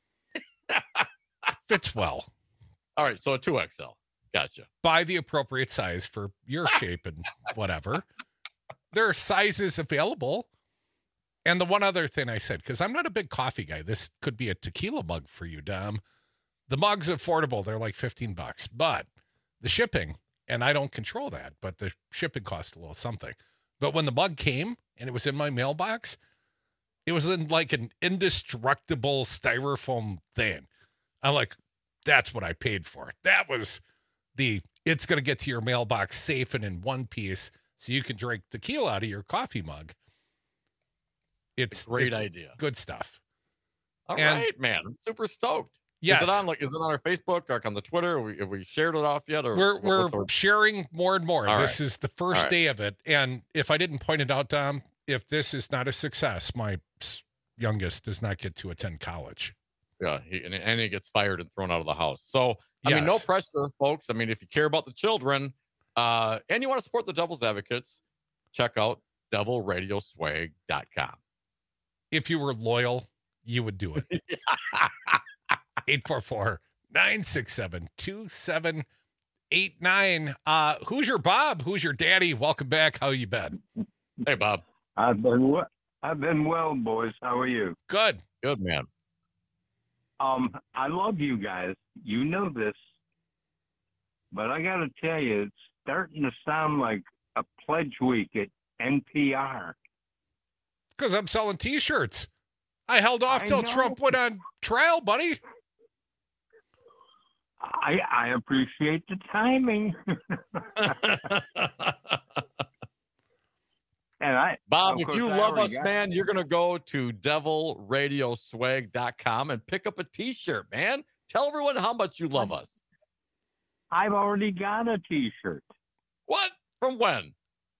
S16: Fits well.
S15: All right, so a two X L. Gotcha.
S16: Buy the appropriate size for your shape and whatever. There are sizes available. And the one other thing I said, because I'm not a big coffee guy, this could be a tequila mug for you, Dom. The mug's affordable. They're like fifteen bucks. But the shipping, and I don't control that, but the shipping costs a little something. But when the mug came and it was in my mailbox, it was in like an indestructible styrofoam thing. I'm like, that's what I paid for. That was the, it's going to get to your mailbox safe and in one piece so you can drink tequila out of your coffee mug. It's
S15: a great
S16: it's
S15: idea.
S16: Good stuff.
S15: All
S16: and,
S15: right, man. I'm super stoked.
S16: Yes.
S15: Is it on like is it on our Facebook or on the Twitter? Have we, have we shared it off yet? Or
S16: we're
S15: what,
S16: we're
S15: our...
S16: sharing more and more.
S15: All
S16: this
S15: right.
S16: is the first
S15: right.
S16: day of it. And if I didn't point it out, Dom, if this is not a success, my youngest does not get to attend college.
S15: Yeah, he, and, and he gets fired and thrown out of the house. So, I
S16: yes.
S15: mean, no pressure, folks. I mean, if you care about the children uh, and you want to support the Devil's Advocates, check out devil radio swag dot com.
S16: If you were loyal, you would do it. eight four four, nine six seven, two seven eight nine. Uh, who's your Bob? Who's your daddy? Welcome back. How you been?
S15: Hey, Bob.
S8: I've been well. I've been well, boys. How are you?
S16: Good.
S15: Good, man.
S8: Um, I love you guys. You know this. But I got to tell you, it's starting to sound like a pledge week at N P R.
S16: Because I'm selling T-shirts. I held off
S8: I
S16: till
S8: know.
S16: Trump went on trial, buddy.
S8: I I appreciate the timing. And I,
S15: Bob, if you
S8: I
S15: love us,
S8: got...
S15: man, you're going to go to devil radio swag dot com and pick up a T-shirt, man. Tell everyone how much you love us.
S8: I've already got a T-shirt.
S15: What? From when?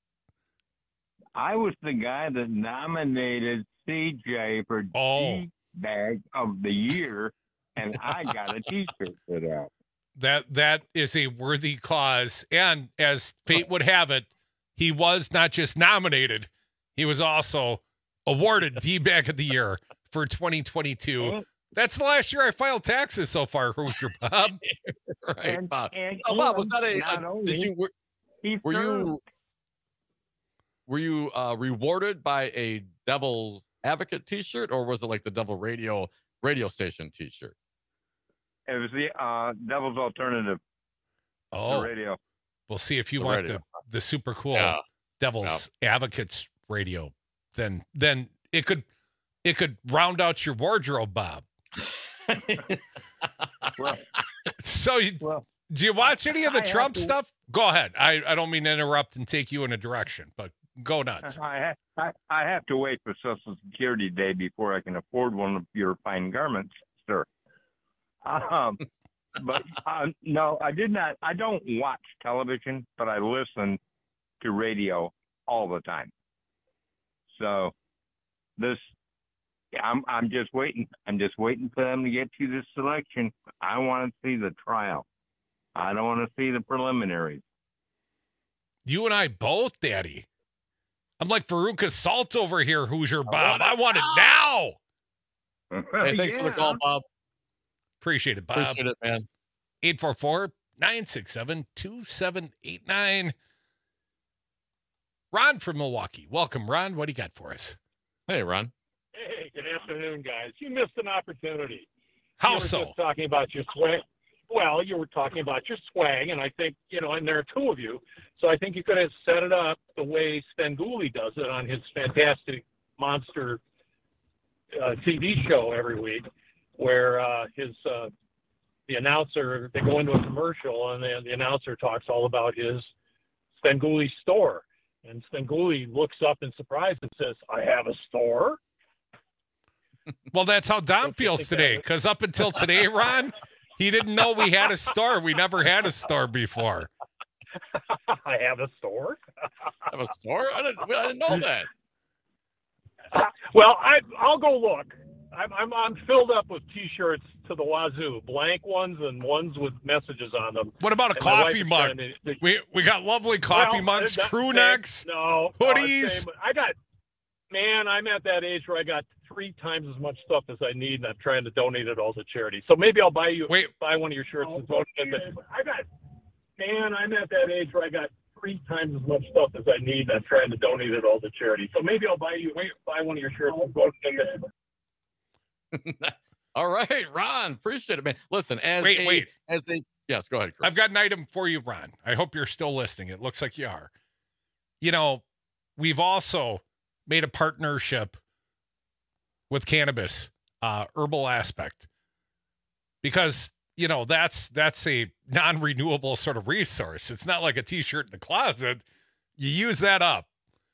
S8: I was the guy that nominated C J for
S16: oh.
S8: D-Bag of the Year, and I got a T-shirt for that.
S16: That That is a worthy cause. And as fate would have it, he was not just nominated, he was also awarded D-Bag of the Year for twenty twenty-two. That's the last year I filed taxes so far, Hoosier Bob.
S15: Right,
S8: And-
S15: Bob.
S8: and
S15: Oh, Bob, was
S8: him,
S15: that a?
S8: not
S15: uh,
S8: only-
S15: did you were,
S8: He
S15: were you
S8: served.
S15: were you uh, rewarded by a Devil's Advocate T-shirt, or was it like the Devil Radio radio station T-shirt?
S8: It was the uh, Devil's Alternative.
S16: Oh,
S8: The radio.
S16: We'll see if you
S15: The
S16: want
S15: radio.
S16: the the super cool
S15: Yeah.
S16: Devil's Advocates radio. Then then it could it could round out your wardrobe, Bob.
S8: Well,
S16: So you,
S8: well,
S16: do you watch any of the
S8: I have
S16: Trump
S8: to-
S16: stuff? Go ahead. I, I don't mean to interrupt and take you in a direction, but go nuts.
S8: I, ha- I I have to wait for Social Security Day before I can afford one of your fine garments, sir. Um, but uh, no, I did not. I don't watch television, but I listen to radio all the time. So this, I'm I'm just waiting. I'm just waiting for them to get to this election. I want to see the trial. I don't want to see the preliminaries.
S16: You and I both, Daddy. I'm like Veruca Salt over here, Hoosier Bob. I want it now.
S15: Hey, thanks for the call, Bob.
S16: Appreciate it, Bob.
S15: Appreciate it, man.
S16: eight four four, nine six seven, two seven eight nine. Ron from Milwaukee. Welcome, Ron. What do you got for us?
S15: Hey, Ron.
S9: Hey, good afternoon, guys. You missed an opportunity.
S16: How
S9: you were
S16: so?
S9: Just talking about your swag. Well, you were talking about your swag, and I think, you know, and there are two of you, so I think you could have set it up the way Stenguli does it on his fantastic monster uh, T V show every week, where uh, his uh, the announcer, they go into a commercial, and then the announcer talks all about his Stenguli store. And Stenguli looks up in surprise and says, I have a store?
S16: Well, that's how Dom feels today, because up until today, Ron, he didn't know we had a store. We never had a store before.
S9: I have a store?
S15: Have a store? I didn't, I didn't know that.
S9: Well, I, I'll go look. I'm, I'm, I'm filled up with T-shirts to the wazoo, blank ones and ones with messages on them.
S16: What about a
S9: And my wife
S16: coffee
S9: is
S16: mug?
S9: trying to-
S16: We we got lovely coffee
S9: Well,
S16: mugs,
S9: that-
S16: crew
S9: that-
S16: necks,
S9: no, no,
S16: hoodies.
S9: same. I got, man, I'm at that age where I got three times as much stuff as I need, and I'm trying to donate it all to charity. So maybe I'll buy you,
S16: Wait.
S9: buy one of your shirts and donate it. I got, man, I'm at that age where I got three times as much stuff as I need, and I'm trying to donate it all to charity. So maybe I'll buy you, buy one of your shirts and donate it.
S15: All right, Ron. Appreciate it, man. Listen, as
S16: Wait,
S15: a,
S16: wait.
S15: as a yes, go ahead, Chris.
S16: I've got an item for you, Ron. I hope you're still listening. It looks like you are. You know, we've also made a partnership with cannabis, uh, herbal aspect, because, you know, that's that's a non-renewable sort of resource. It's not like a T-shirt in the closet. You use that up.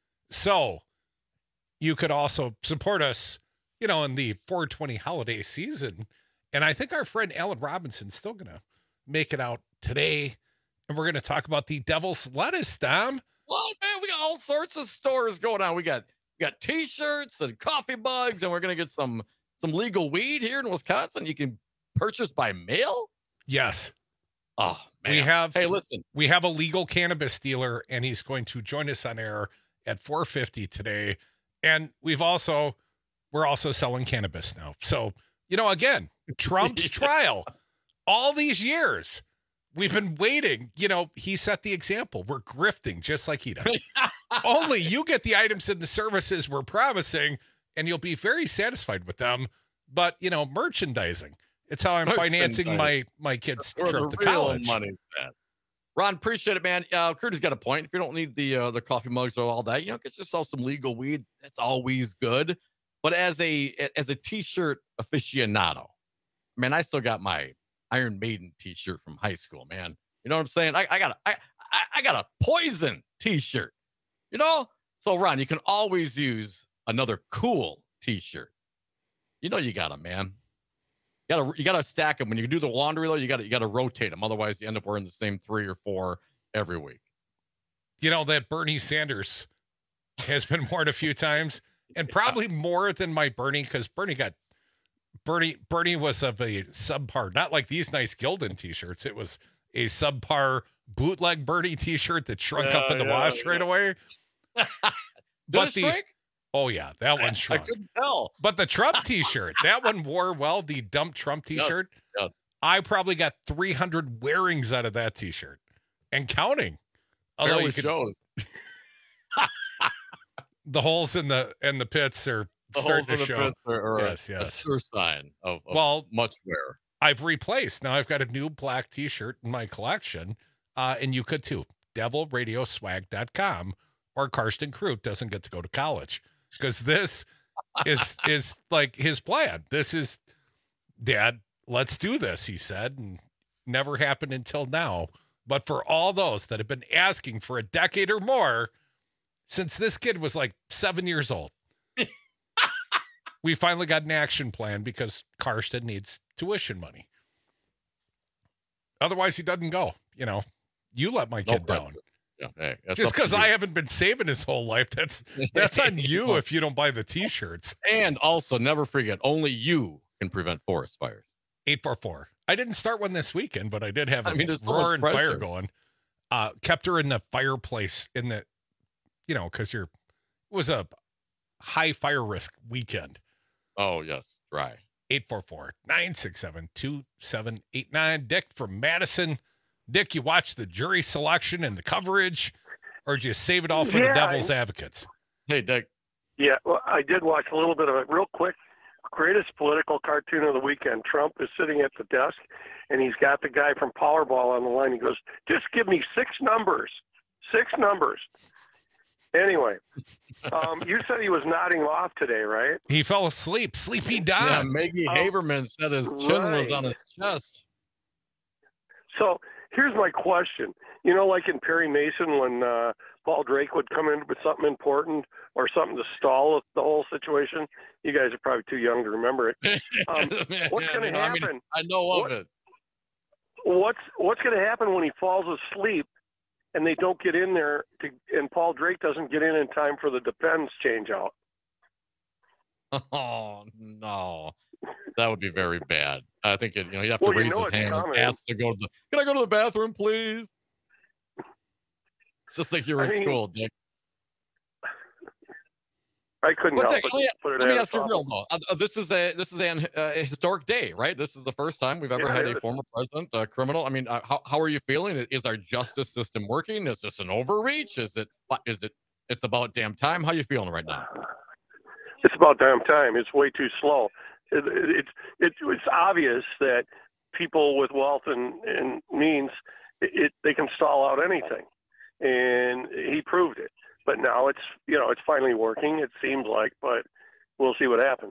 S16: So you could also support us, you know, in the four twenty holiday season. And I think our friend Alan Robinson's still going to make it out today. And we're going to talk about the Devil's Lettuce, Dom.
S15: Well, man, we got all sorts of stores going on. We got we got T-shirts and coffee mugs, and we're gonna get some some legal weed here in Wisconsin. You can purchase by mail.
S16: Yes.
S15: Oh man.
S16: We have
S15: Hey, listen.
S16: We have a legal cannabis dealer, and he's going to join us on air at four fifty today. And we've also we're also selling cannabis now. So, you know, again, Trump's trial. All these years, we've been waiting. You know, he set the example. We're grifting just like he does. Only you get the items and the services we're promising, and you'll be very satisfied with them. But, you know, merchandising. It's how I'm financing my my kids'
S15: Where
S16: trip
S15: the
S16: to
S15: real
S16: college.
S15: money's at. Ron, appreciate it, man. Uh, Curtis got a point. If you don't need the uh, the coffee mugs or all that, you know, get yourself some legal weed. That's always good. But as a as a T-shirt aficionado, man, I still got my Iron Maiden T-shirt from high school, man. You know what I'm saying? I, I got a I, I I got a Poison T-shirt. You know, so Ron, you can always use another cool T-shirt. You know, you got them, man. You gotta you gotta stack them when you do the laundry. Though, you gotta you gotta rotate them. Otherwise, you end up wearing the same three or four every week.
S16: You know, that Bernie Sanders has been worn a few times, and probably more than my Bernie, because Bernie got Bernie Bernie was of a subpar, not like these nice Gildan T-shirts. It was a subpar bootleg Bernie T-shirt that shrunk
S9: Yeah,
S16: up in the
S9: yeah,
S16: wash
S9: yeah.
S16: right away.
S15: Did
S16: But
S15: it
S16: the-
S15: shrink?
S16: Oh yeah, that
S15: I
S16: one shrunk.
S15: couldn't tell.
S16: But the Trump T-shirt, that one wore well. The dump Trump T-shirt.
S15: Yes.
S16: I probably got three hundred wearings out of that T-shirt and counting. Although
S15: Barely
S16: you could,
S15: shows.
S16: the holes in the in the pits are
S15: The
S16: starting
S15: holes in
S16: to
S15: the
S16: show.
S15: pits are, are
S16: yes,
S15: a,
S16: yes.
S15: a sure sign of, of
S16: Well,
S15: much wear.
S16: I've replaced. Now I've got a new black T-shirt in my collection, uh, and you could too. devil radio swag dot com, or Karsten Krute doesn't get to go to college because this is is like his plan. This is, Dad, let's do this, he said, and never happened until now. But for all those that have been asking for a decade or more, since this kid was like seven years old, we finally got an action plan because Karsten needs tuition money. Otherwise, he doesn't go. You know, you let my kid
S15: No
S16: down.
S15: Yeah, hey, that's
S16: Just
S15: up to
S16: because
S15: you.
S16: I haven't been saving his whole life, that's that's on you if you don't buy the T-shirts.
S15: And also, never forget, only you can prevent forest fires.
S16: eight four four. I didn't start one this weekend, but I did have a
S15: I mean, it's so much
S16: roaring fire
S15: pressure.
S16: going. Uh, kept her in the fireplace in the, you know, because you're, it was a high fire risk weekend.
S15: Oh, yes, dry.
S16: eight four four, nine six seven, two seven eight nine. Dick from Madison. Dick, you watched the jury selection and the coverage, or did you save it all for the
S10: Yeah,
S16: devil's
S10: I-
S16: advocates?
S15: Hey, Dick.
S10: Yeah, well, I did watch a little bit of it real quick. Greatest political cartoon of the weekend. Trump is sitting at the desk, and he's got the guy from Powerball on the line. He goes, just give me six numbers. Six numbers. Anyway, um, you said he was nodding off today, right?
S16: He fell asleep. Sleepy
S15: Yeah,
S16: Don.
S15: Maggie
S10: Oh,
S15: Haberman said his chin was
S10: right.
S15: on his chest.
S10: So here's my question. You know, like in Perry Mason, when uh, Paul Drake would come in with something important or something to stall the whole situation. You guys are probably too young to remember it. Um, what's going
S15: You
S10: to
S15: know, I mean,
S10: happen?
S15: I know of
S10: What-
S15: it.
S10: What's What's going to happen when he falls asleep and they don't get in there, to, and Paul Drake doesn't get in in time for the Depends change out?
S15: Oh no, that would be very bad. I think it, you know, you have to
S10: Well, you
S15: raise
S10: know
S15: his
S10: it's
S15: hand and
S10: coming.
S15: ask to go to the. Can I go to the bathroom, please? It's just like you're
S10: I
S15: in
S10: mean,
S15: school, Dick.
S10: I couldn't
S15: But
S10: help
S15: Dick,
S10: but
S15: let me,
S10: put it
S15: let me
S10: as
S15: ask you
S10: off.
S15: real though. Uh, uh, this is a this is an uh, a historic day, right? This is the first time we've ever
S10: Yeah,
S15: had
S10: it
S15: a
S10: is.
S15: former president, a criminal. I mean, uh, how how are you feeling? Is our justice system working? Is this an overreach? Is it is it? It's about damn time. How you feeling right now?
S10: It's about damn time. It's way too slow. It, it, it's it's it's obvious that people with wealth and, and means, it, it they can stall out anything, and he proved it. But now it's you know it's finally working. It seems like, but we'll see what happens.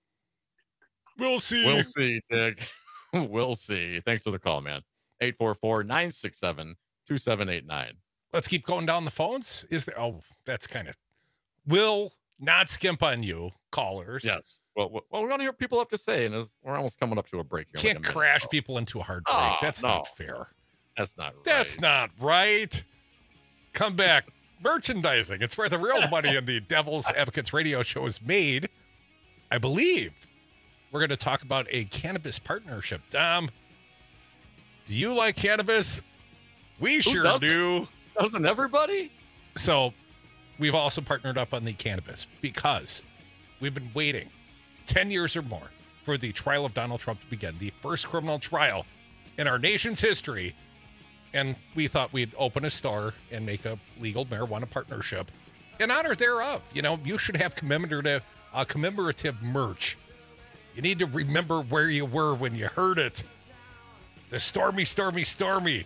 S16: We'll see.
S15: We'll see, Dick. We'll see. Thanks for the call, man. eight four four, nine six seven, two seven eight nine.
S16: Let's keep going down the phones. Is there? Oh, that's kind of. Will not skimp on you, callers.
S15: Yes. Well, well, well we want to hear what people have to say, and as we're almost coming up to a break here.
S16: Can't
S15: like a minute
S16: crash
S15: ago.
S16: people into a hard break.
S15: Oh,
S16: That's
S15: no.
S16: not fair.
S15: That's not right.
S16: That's not right. Come back. Merchandising. It's where the real money in the Devil's Advocates radio show is made. I believe we're going to talk about a cannabis partnership. Dom, do you like cannabis? We
S15: Who
S16: sure
S15: doesn't?
S16: do.
S15: Doesn't everybody?
S16: So we've also partnered up on the cannabis because we've been waiting ten years or more for the trial of Donald Trump to begin, the first criminal trial in our nation's history. And we thought we'd open a store and make a legal marijuana partnership in honor thereof. You know, you should have commemorative, uh, commemorative merch. You need to remember where you were when you heard it. The stormy, stormy, stormy.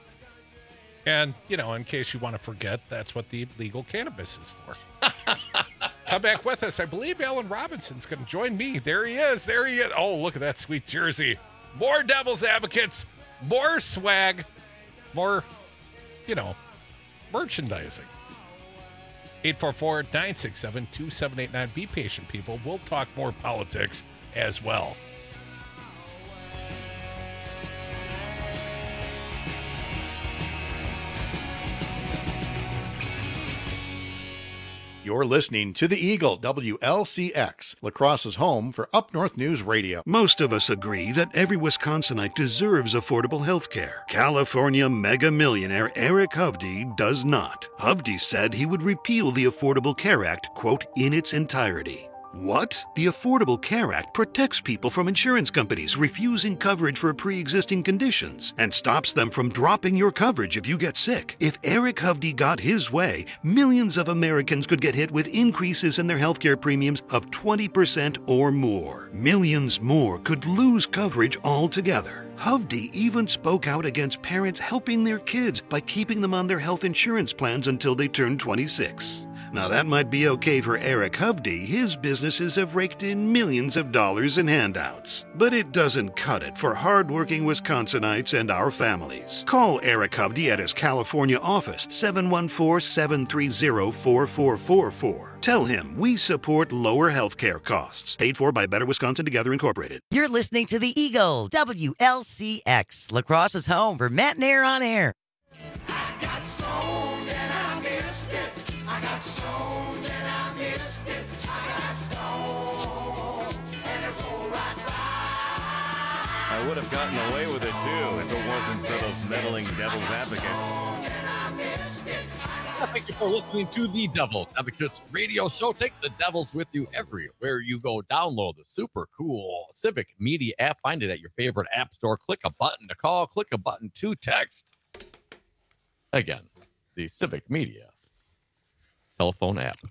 S16: And, you know, in case you want to forget, that's what the legal cannabis is for. Come back with us. I believe Alan Robinson's going to join me. There he is. There he is. Oh, look at that sweet jersey. More Devil's Advocates, more swag, more, you know, merchandising. eight four four, nine six seven, two seven eight nine. Be patient, people. We'll talk more politics as well.
S2: You're listening to the Eagle, W L C X, La Crosse's home for Up North News Radio.
S12: Most of us agree that every Wisconsinite deserves affordable health care. California mega millionaire Eric Hovde does not. Hovde said he would repeal the Affordable Care Act, quote, in its entirety. What? The Affordable Care Act protects people from insurance companies refusing coverage for pre-existing conditions and stops them from dropping your coverage if you get sick. If Eric Hovde got his way, millions of Americans could get hit with increases in their healthcare premiums of twenty percent or more. Millions more could lose coverage altogether. Hovde even spoke out against parents helping their kids by keeping them on their health insurance plans until they turn twenty-six. Now that might be okay for Eric Hovde. His businesses have raked in millions of dollars in handouts. But it doesn't cut it for hardworking Wisconsinites and our families. Call Eric Hovde at his California office, seven one four, seven three zero, four four four four. Tell him we support lower health care costs. Paid for by Better Wisconsin Together Incorporated.
S13: You're listening to the Eagle, W L C X, La Crosse's home for Matt and Air on Air.
S14: I got stoned and I missed it. I got stoned and I missed it. I got stoned and it rolled right by.
S24: I would have gotten away with it too if it wasn't for those meddling devil's advocates.
S15: Thank you for listening to the Devil's Advocates radio show. Take the Devils with you everywhere you go. Download the super cool Civic Media app. Find it at your favorite app store. Click a button to call. Click a button to text. Again, the Civic Media telephone app.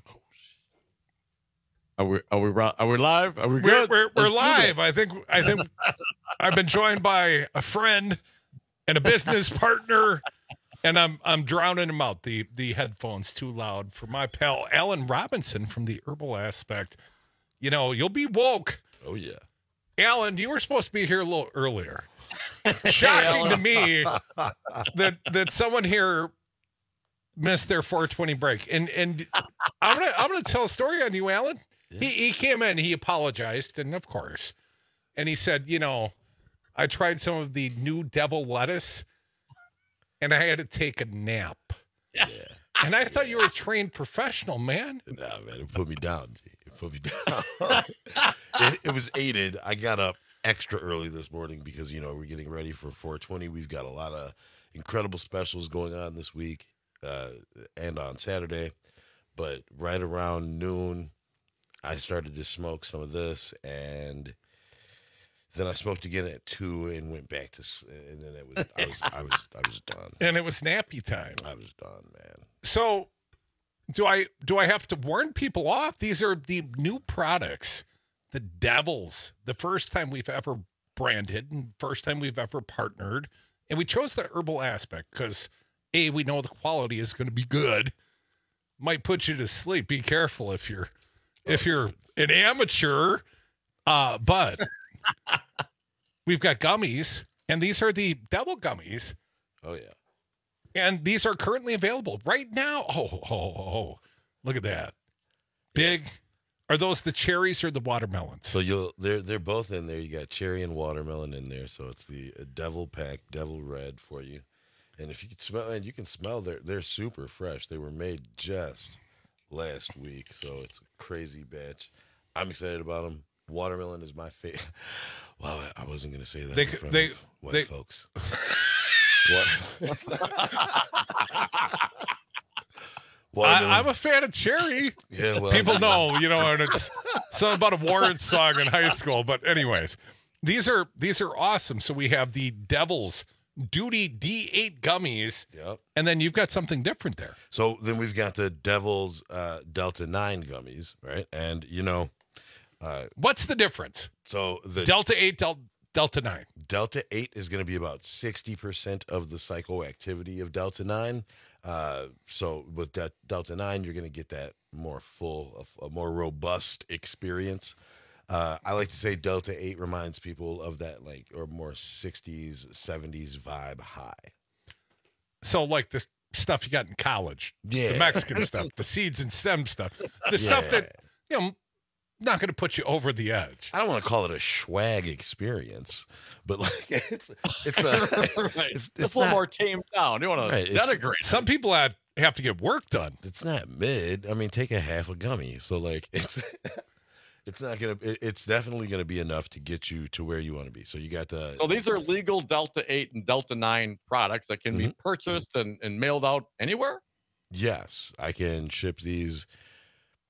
S15: Are we are we are we live? Are we good?
S16: We're we're, we're
S15: Let's do
S16: live. I think I think I've been joined by a friend and a business partner, and I'm I'm drowning him out. The the headphones too loud for my pal Alan Robinson from the Herbal Aspect. You know, you'll be woke.
S18: Oh yeah,
S16: Alan, you were supposed to be here a little earlier. Shocking to me that that someone here missed their four twenty break. And and I'm gonna I'm gonna tell a story on you, Alan. Yeah. He he came in, he apologized, and of course, and he said, you know, I tried some of the new devil lettuce, and I had to take a nap.
S18: Yeah.
S16: And I thought you were a trained professional, man.
S18: Nah, man, it put me down. It put me down. it, it was aided. I got up extra early this morning because, you know, we're getting ready for four twenty. We've got a lot of incredible specials going on this week uh, and on Saturday. But right around noon, I started to smoke some of this, and then I smoked again at two and went back to, and then it was I was I was I was done.
S16: And it was nappy time.
S18: I was done, man.
S16: So, do I do I have to warn people off? These are the new products. The Devils, the first time we've ever branded and first time we've ever partnered. And we chose the herbal aspect because, A, we know the quality is going to be good. Might put you to sleep. Be careful if you're if you're an amateur. Uh, but we've got gummies, and these are the Devil gummies.
S18: Oh, yeah.
S16: And these are currently available right now. Oh, oh, oh. Look at that. Big. Yes. Are those the cherries or the watermelons?
S18: So you'll they're they're both in there. You got cherry and watermelon in there. So it's the uh, Devil Pack, Devil Red for you. And if you can smell, and you can smell they're they're super fresh. They were made just last week, so it's a crazy batch. I'm excited about them. Watermelon is my favorite. Well, I wasn't going to say that
S16: they,
S18: in front
S16: they,
S18: of white
S16: they,
S18: folks. What?
S16: I, I'm a fan of cherry.
S18: Yeah, well,
S16: people know, you know, and it's something about a Warren song in high school. But anyways, these are these are awesome. So we have the Devil's Duty D eight gummies.
S18: Yep.
S16: And then you've got something different there.
S18: So then we've got the Devil's uh, Delta nine gummies, right? And you know, uh,
S16: what's the difference?
S18: So the
S16: Delta eight, Del- Delta nine.
S18: Delta eight is going to be about sixty percent of the psychoactivity of Delta nine. Uh, so with that Delta nine, you're going to get that more full, a, a more robust experience. Uh, I like to say Delta eight reminds people of that, like, or more sixties, seventies vibe high.
S16: So like the stuff you got in college,
S18: yeah,
S16: the Mexican stuff, the seeds and stem stuff, the
S18: yeah.
S16: stuff that, you know, not going to put you over the edge.
S18: I don't want to call it a swag experience, but like it's it's a
S15: right.
S18: it's,
S15: it's, it's a little not, more tamed down. You want
S18: right,
S15: to denigrate.
S16: Some people have have to get work done.
S18: It's not mid. I mean, take a half a gummy. So like it's it's not gonna. It, it's definitely gonna be enough to get you to where you want to be. So you got the.
S15: So these are legal Delta eight and Delta nine products that can mm-hmm. be purchased and, and mailed out anywhere.
S18: Yes, I can ship these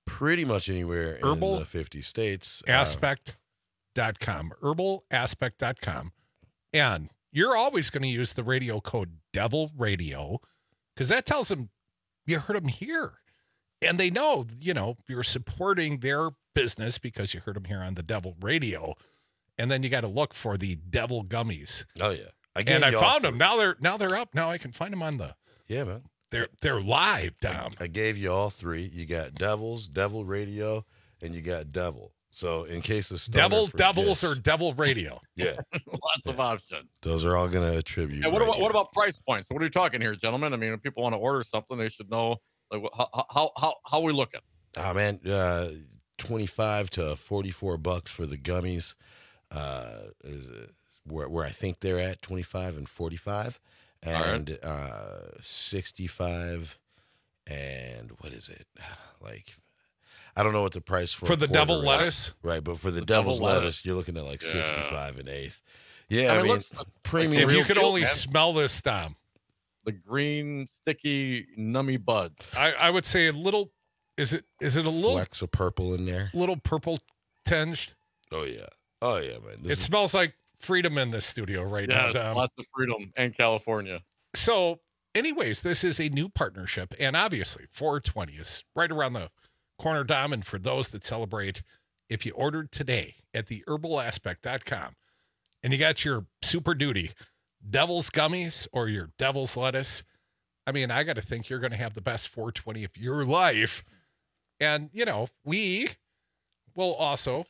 S18: pretty much anywhere
S16: Herbal
S18: in the fifty states.
S16: Aspect dot com. herbal aspect dot com. And you're always going to use the radio code Devil Radio because that tells them you heard them here. And they know, you know, you're supporting their business because you heard them here on the Devil Radio. And then you got to look for the Devil Gummies.
S18: Oh, yeah. I
S16: and I
S18: you
S16: found
S18: all
S16: them. Now they're now they're up. Now I can find them on the.
S18: Yeah, man.
S16: They're they're live, Dom.
S18: I gave you all three. You got Devils, Devil Radio, and you got Devil. So in case of
S16: Devils, Devils, or Devil Radio.
S18: Yeah.
S15: Lots of options.
S18: Those are all going to attribute.
S15: And what
S18: right
S15: about
S18: here.
S15: what about price points? What are we talking here, gentlemen? I mean, if people want to order something, they should know like wh- how how how, how we looking.
S18: Oh, man, uh, twenty-five to forty-four bucks for the gummies. Uh, is uh, where where I think they're at twenty-five and forty-five, and
S15: right.
S18: uh, sixty-five, and what is it like? I don't know what the price for
S16: For
S18: a
S16: the
S18: quarter
S16: devil
S18: is.
S16: lettuce?
S18: right? But for the,
S15: The
S18: devil's
S15: devil
S18: lettuce,
S15: lettuce.
S18: you're looking at like
S15: Yeah.
S18: sixty-five and eighth. Yeah,
S15: I
S18: I,
S15: mean,
S18: mean,
S15: looks- looks
S18: premium.
S16: If
S15: real
S16: you could
S15: deal,
S16: only
S15: man.
S16: smell this, Dom,
S15: The green, sticky, nummy buds.
S16: I, I would say a little. Is it is it a little
S18: flecks of purple in there.
S16: little purple tinged?
S18: Oh yeah, oh yeah, man. This
S16: It
S18: is-
S16: smells like freedom in this studio right
S15: Yes,
S16: now, Dom.
S15: lots of freedom and California.
S16: So, anyways, this is a new partnership, and obviously, four twenty is right around the corner, Dom. And for those that celebrate, if you ordered today at the herbal aspect dot com and you got your Super Duty Devil's Gummies or your Devil's Lettuce, I mean, I got to think you're going to have the best four twenty of your life. And, you know, we will also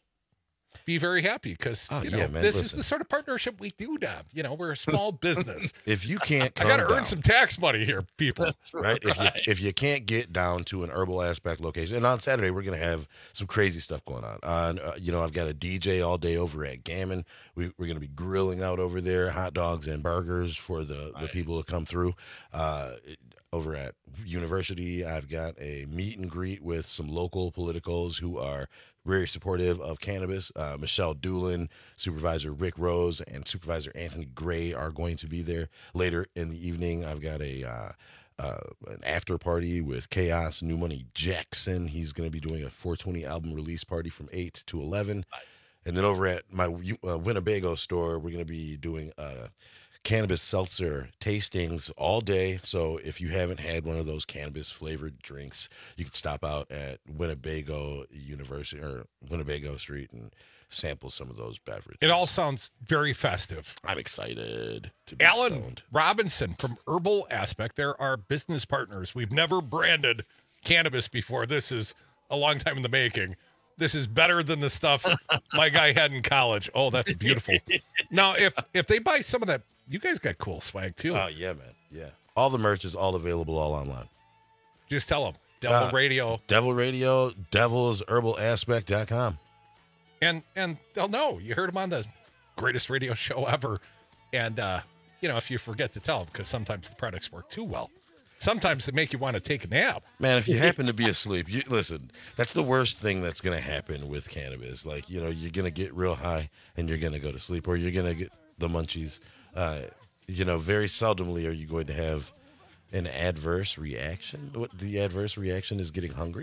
S16: be very happy because,
S18: Oh,
S16: you know,
S18: yeah, man,
S16: this is
S18: listen.
S16: the sort of partnership we do, Dom. You know, we're a small business.
S18: if you can't,
S16: I got to
S18: come
S16: earn
S18: down-
S16: some tax money here, people.
S15: That's
S18: right? If you if you can't get down to an Herbal Aspect location, and on Saturday we're gonna have some crazy stuff going on. On uh, you know, I've got a D J all day over at Gammon. We, we're gonna be grilling out over there, hot dogs and burgers for the the people to come through. Uh, over at University, I've got a meet and greet with some local politicos who are very supportive of cannabis. Uh, Michelle Doolin, Supervisor Rick Rose, and Supervisor Anthony Gray are going to be there later in the evening. I've got a uh, uh, an after party with Chaos New Money Jackson. He's going to be doing a four twenty album release party from eight to eleven. And then over at my uh, Winnebago store, we're going to be doing uh, cannabis seltzer tastings all day. So if you haven't had one of those cannabis flavored drinks, you can stop out at Winnebago University or Winnebago Street and sample some of those beverages.
S16: It all sounds very festive.
S18: I'm excited to be
S16: Alan
S18: stoned.
S16: Robinson from Herbal Aspect. They're our business partners. We've never branded cannabis before. This is a long time in the making. This is better than the stuff my guy had in college. Oh, that's beautiful. Now, if if they buy some of that, you guys got cool swag too.
S18: Oh, yeah, man. Yeah. All the merch is all available all online.
S16: Just tell them. Devil
S18: Uh,
S16: Radio.
S18: Devil Radio, devil's herbal aspect dot com.
S16: And and they'll know. You heard them on the greatest radio show ever. And, uh, you know, if you forget to tell them, because sometimes the products work too well. Sometimes they make you want to take a nap.
S18: Man, if you happen to be asleep, you listen, that's the worst thing that's going to happen with cannabis. Like, you know, you're going to get real high and you're going to go to sleep, or you're going to get the munchies. Uh, you know, very seldomly are you going to have an adverse reaction. What the adverse reaction is getting hungry.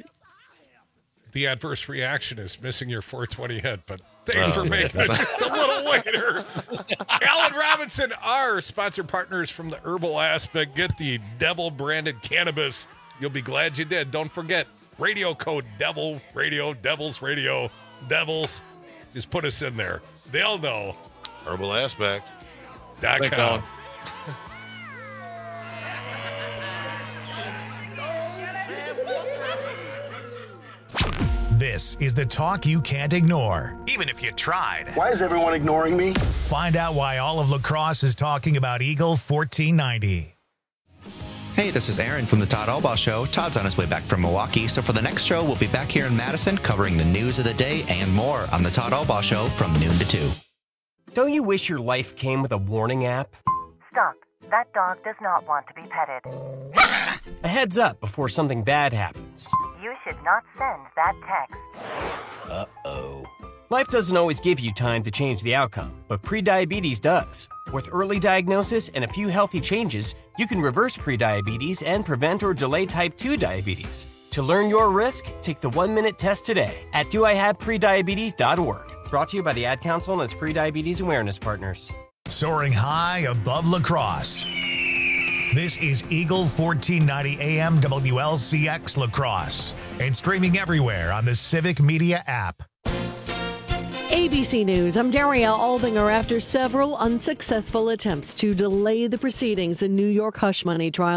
S16: The adverse reaction is missing your four twenty hit, but thanks
S18: Oh,
S16: for
S18: yeah.
S16: making it just a little later. Alan Robinson, our sponsor partners from the Herbal Aspect. Get the Devil branded cannabis. You'll be glad you did. Don't forget, radio code Devil Radio, Devils Radio, Devils. Just put us in there. They'll know.
S18: Herbal Aspect.
S16: Dot
S15: Thank
S16: com.
S15: God.
S3: This is the talk you can't ignore, even if you tried.
S19: Why is everyone ignoring me?
S3: Find out why all of lacrosse is talking about Eagle fourteen ninety.
S20: Hey, this is Aaron from the Todd Albaugh Show. Todd's on his way back from Milwaukee, so for the next show, we'll be back here in Madison covering the news of the day and more on the Todd Albaugh Show from noon to two.
S21: Don't you wish your life came with a warning app?
S22: Stop. That dog does not want to be petted.
S21: A heads up before something bad happens.
S22: You should not send that text.
S21: Uh-oh. Life doesn't always give you time to change the outcome, but prediabetes does. With early diagnosis and a few healthy changes, you can reverse prediabetes and prevent or delay type two diabetes. To learn your risk, take the one-minute test today at do I have prediabetes dot org. Brought to you by the Ad Council and its Prediabetes Awareness Partners.
S3: Soaring high above La Crosse. This is Eagle fourteen ninety A M W L C X La Crosse and streaming everywhere on the Civic Media app.
S1: A B C News, I'm Daria Albinger. After several unsuccessful attempts to delay the proceedings in New York hush money trial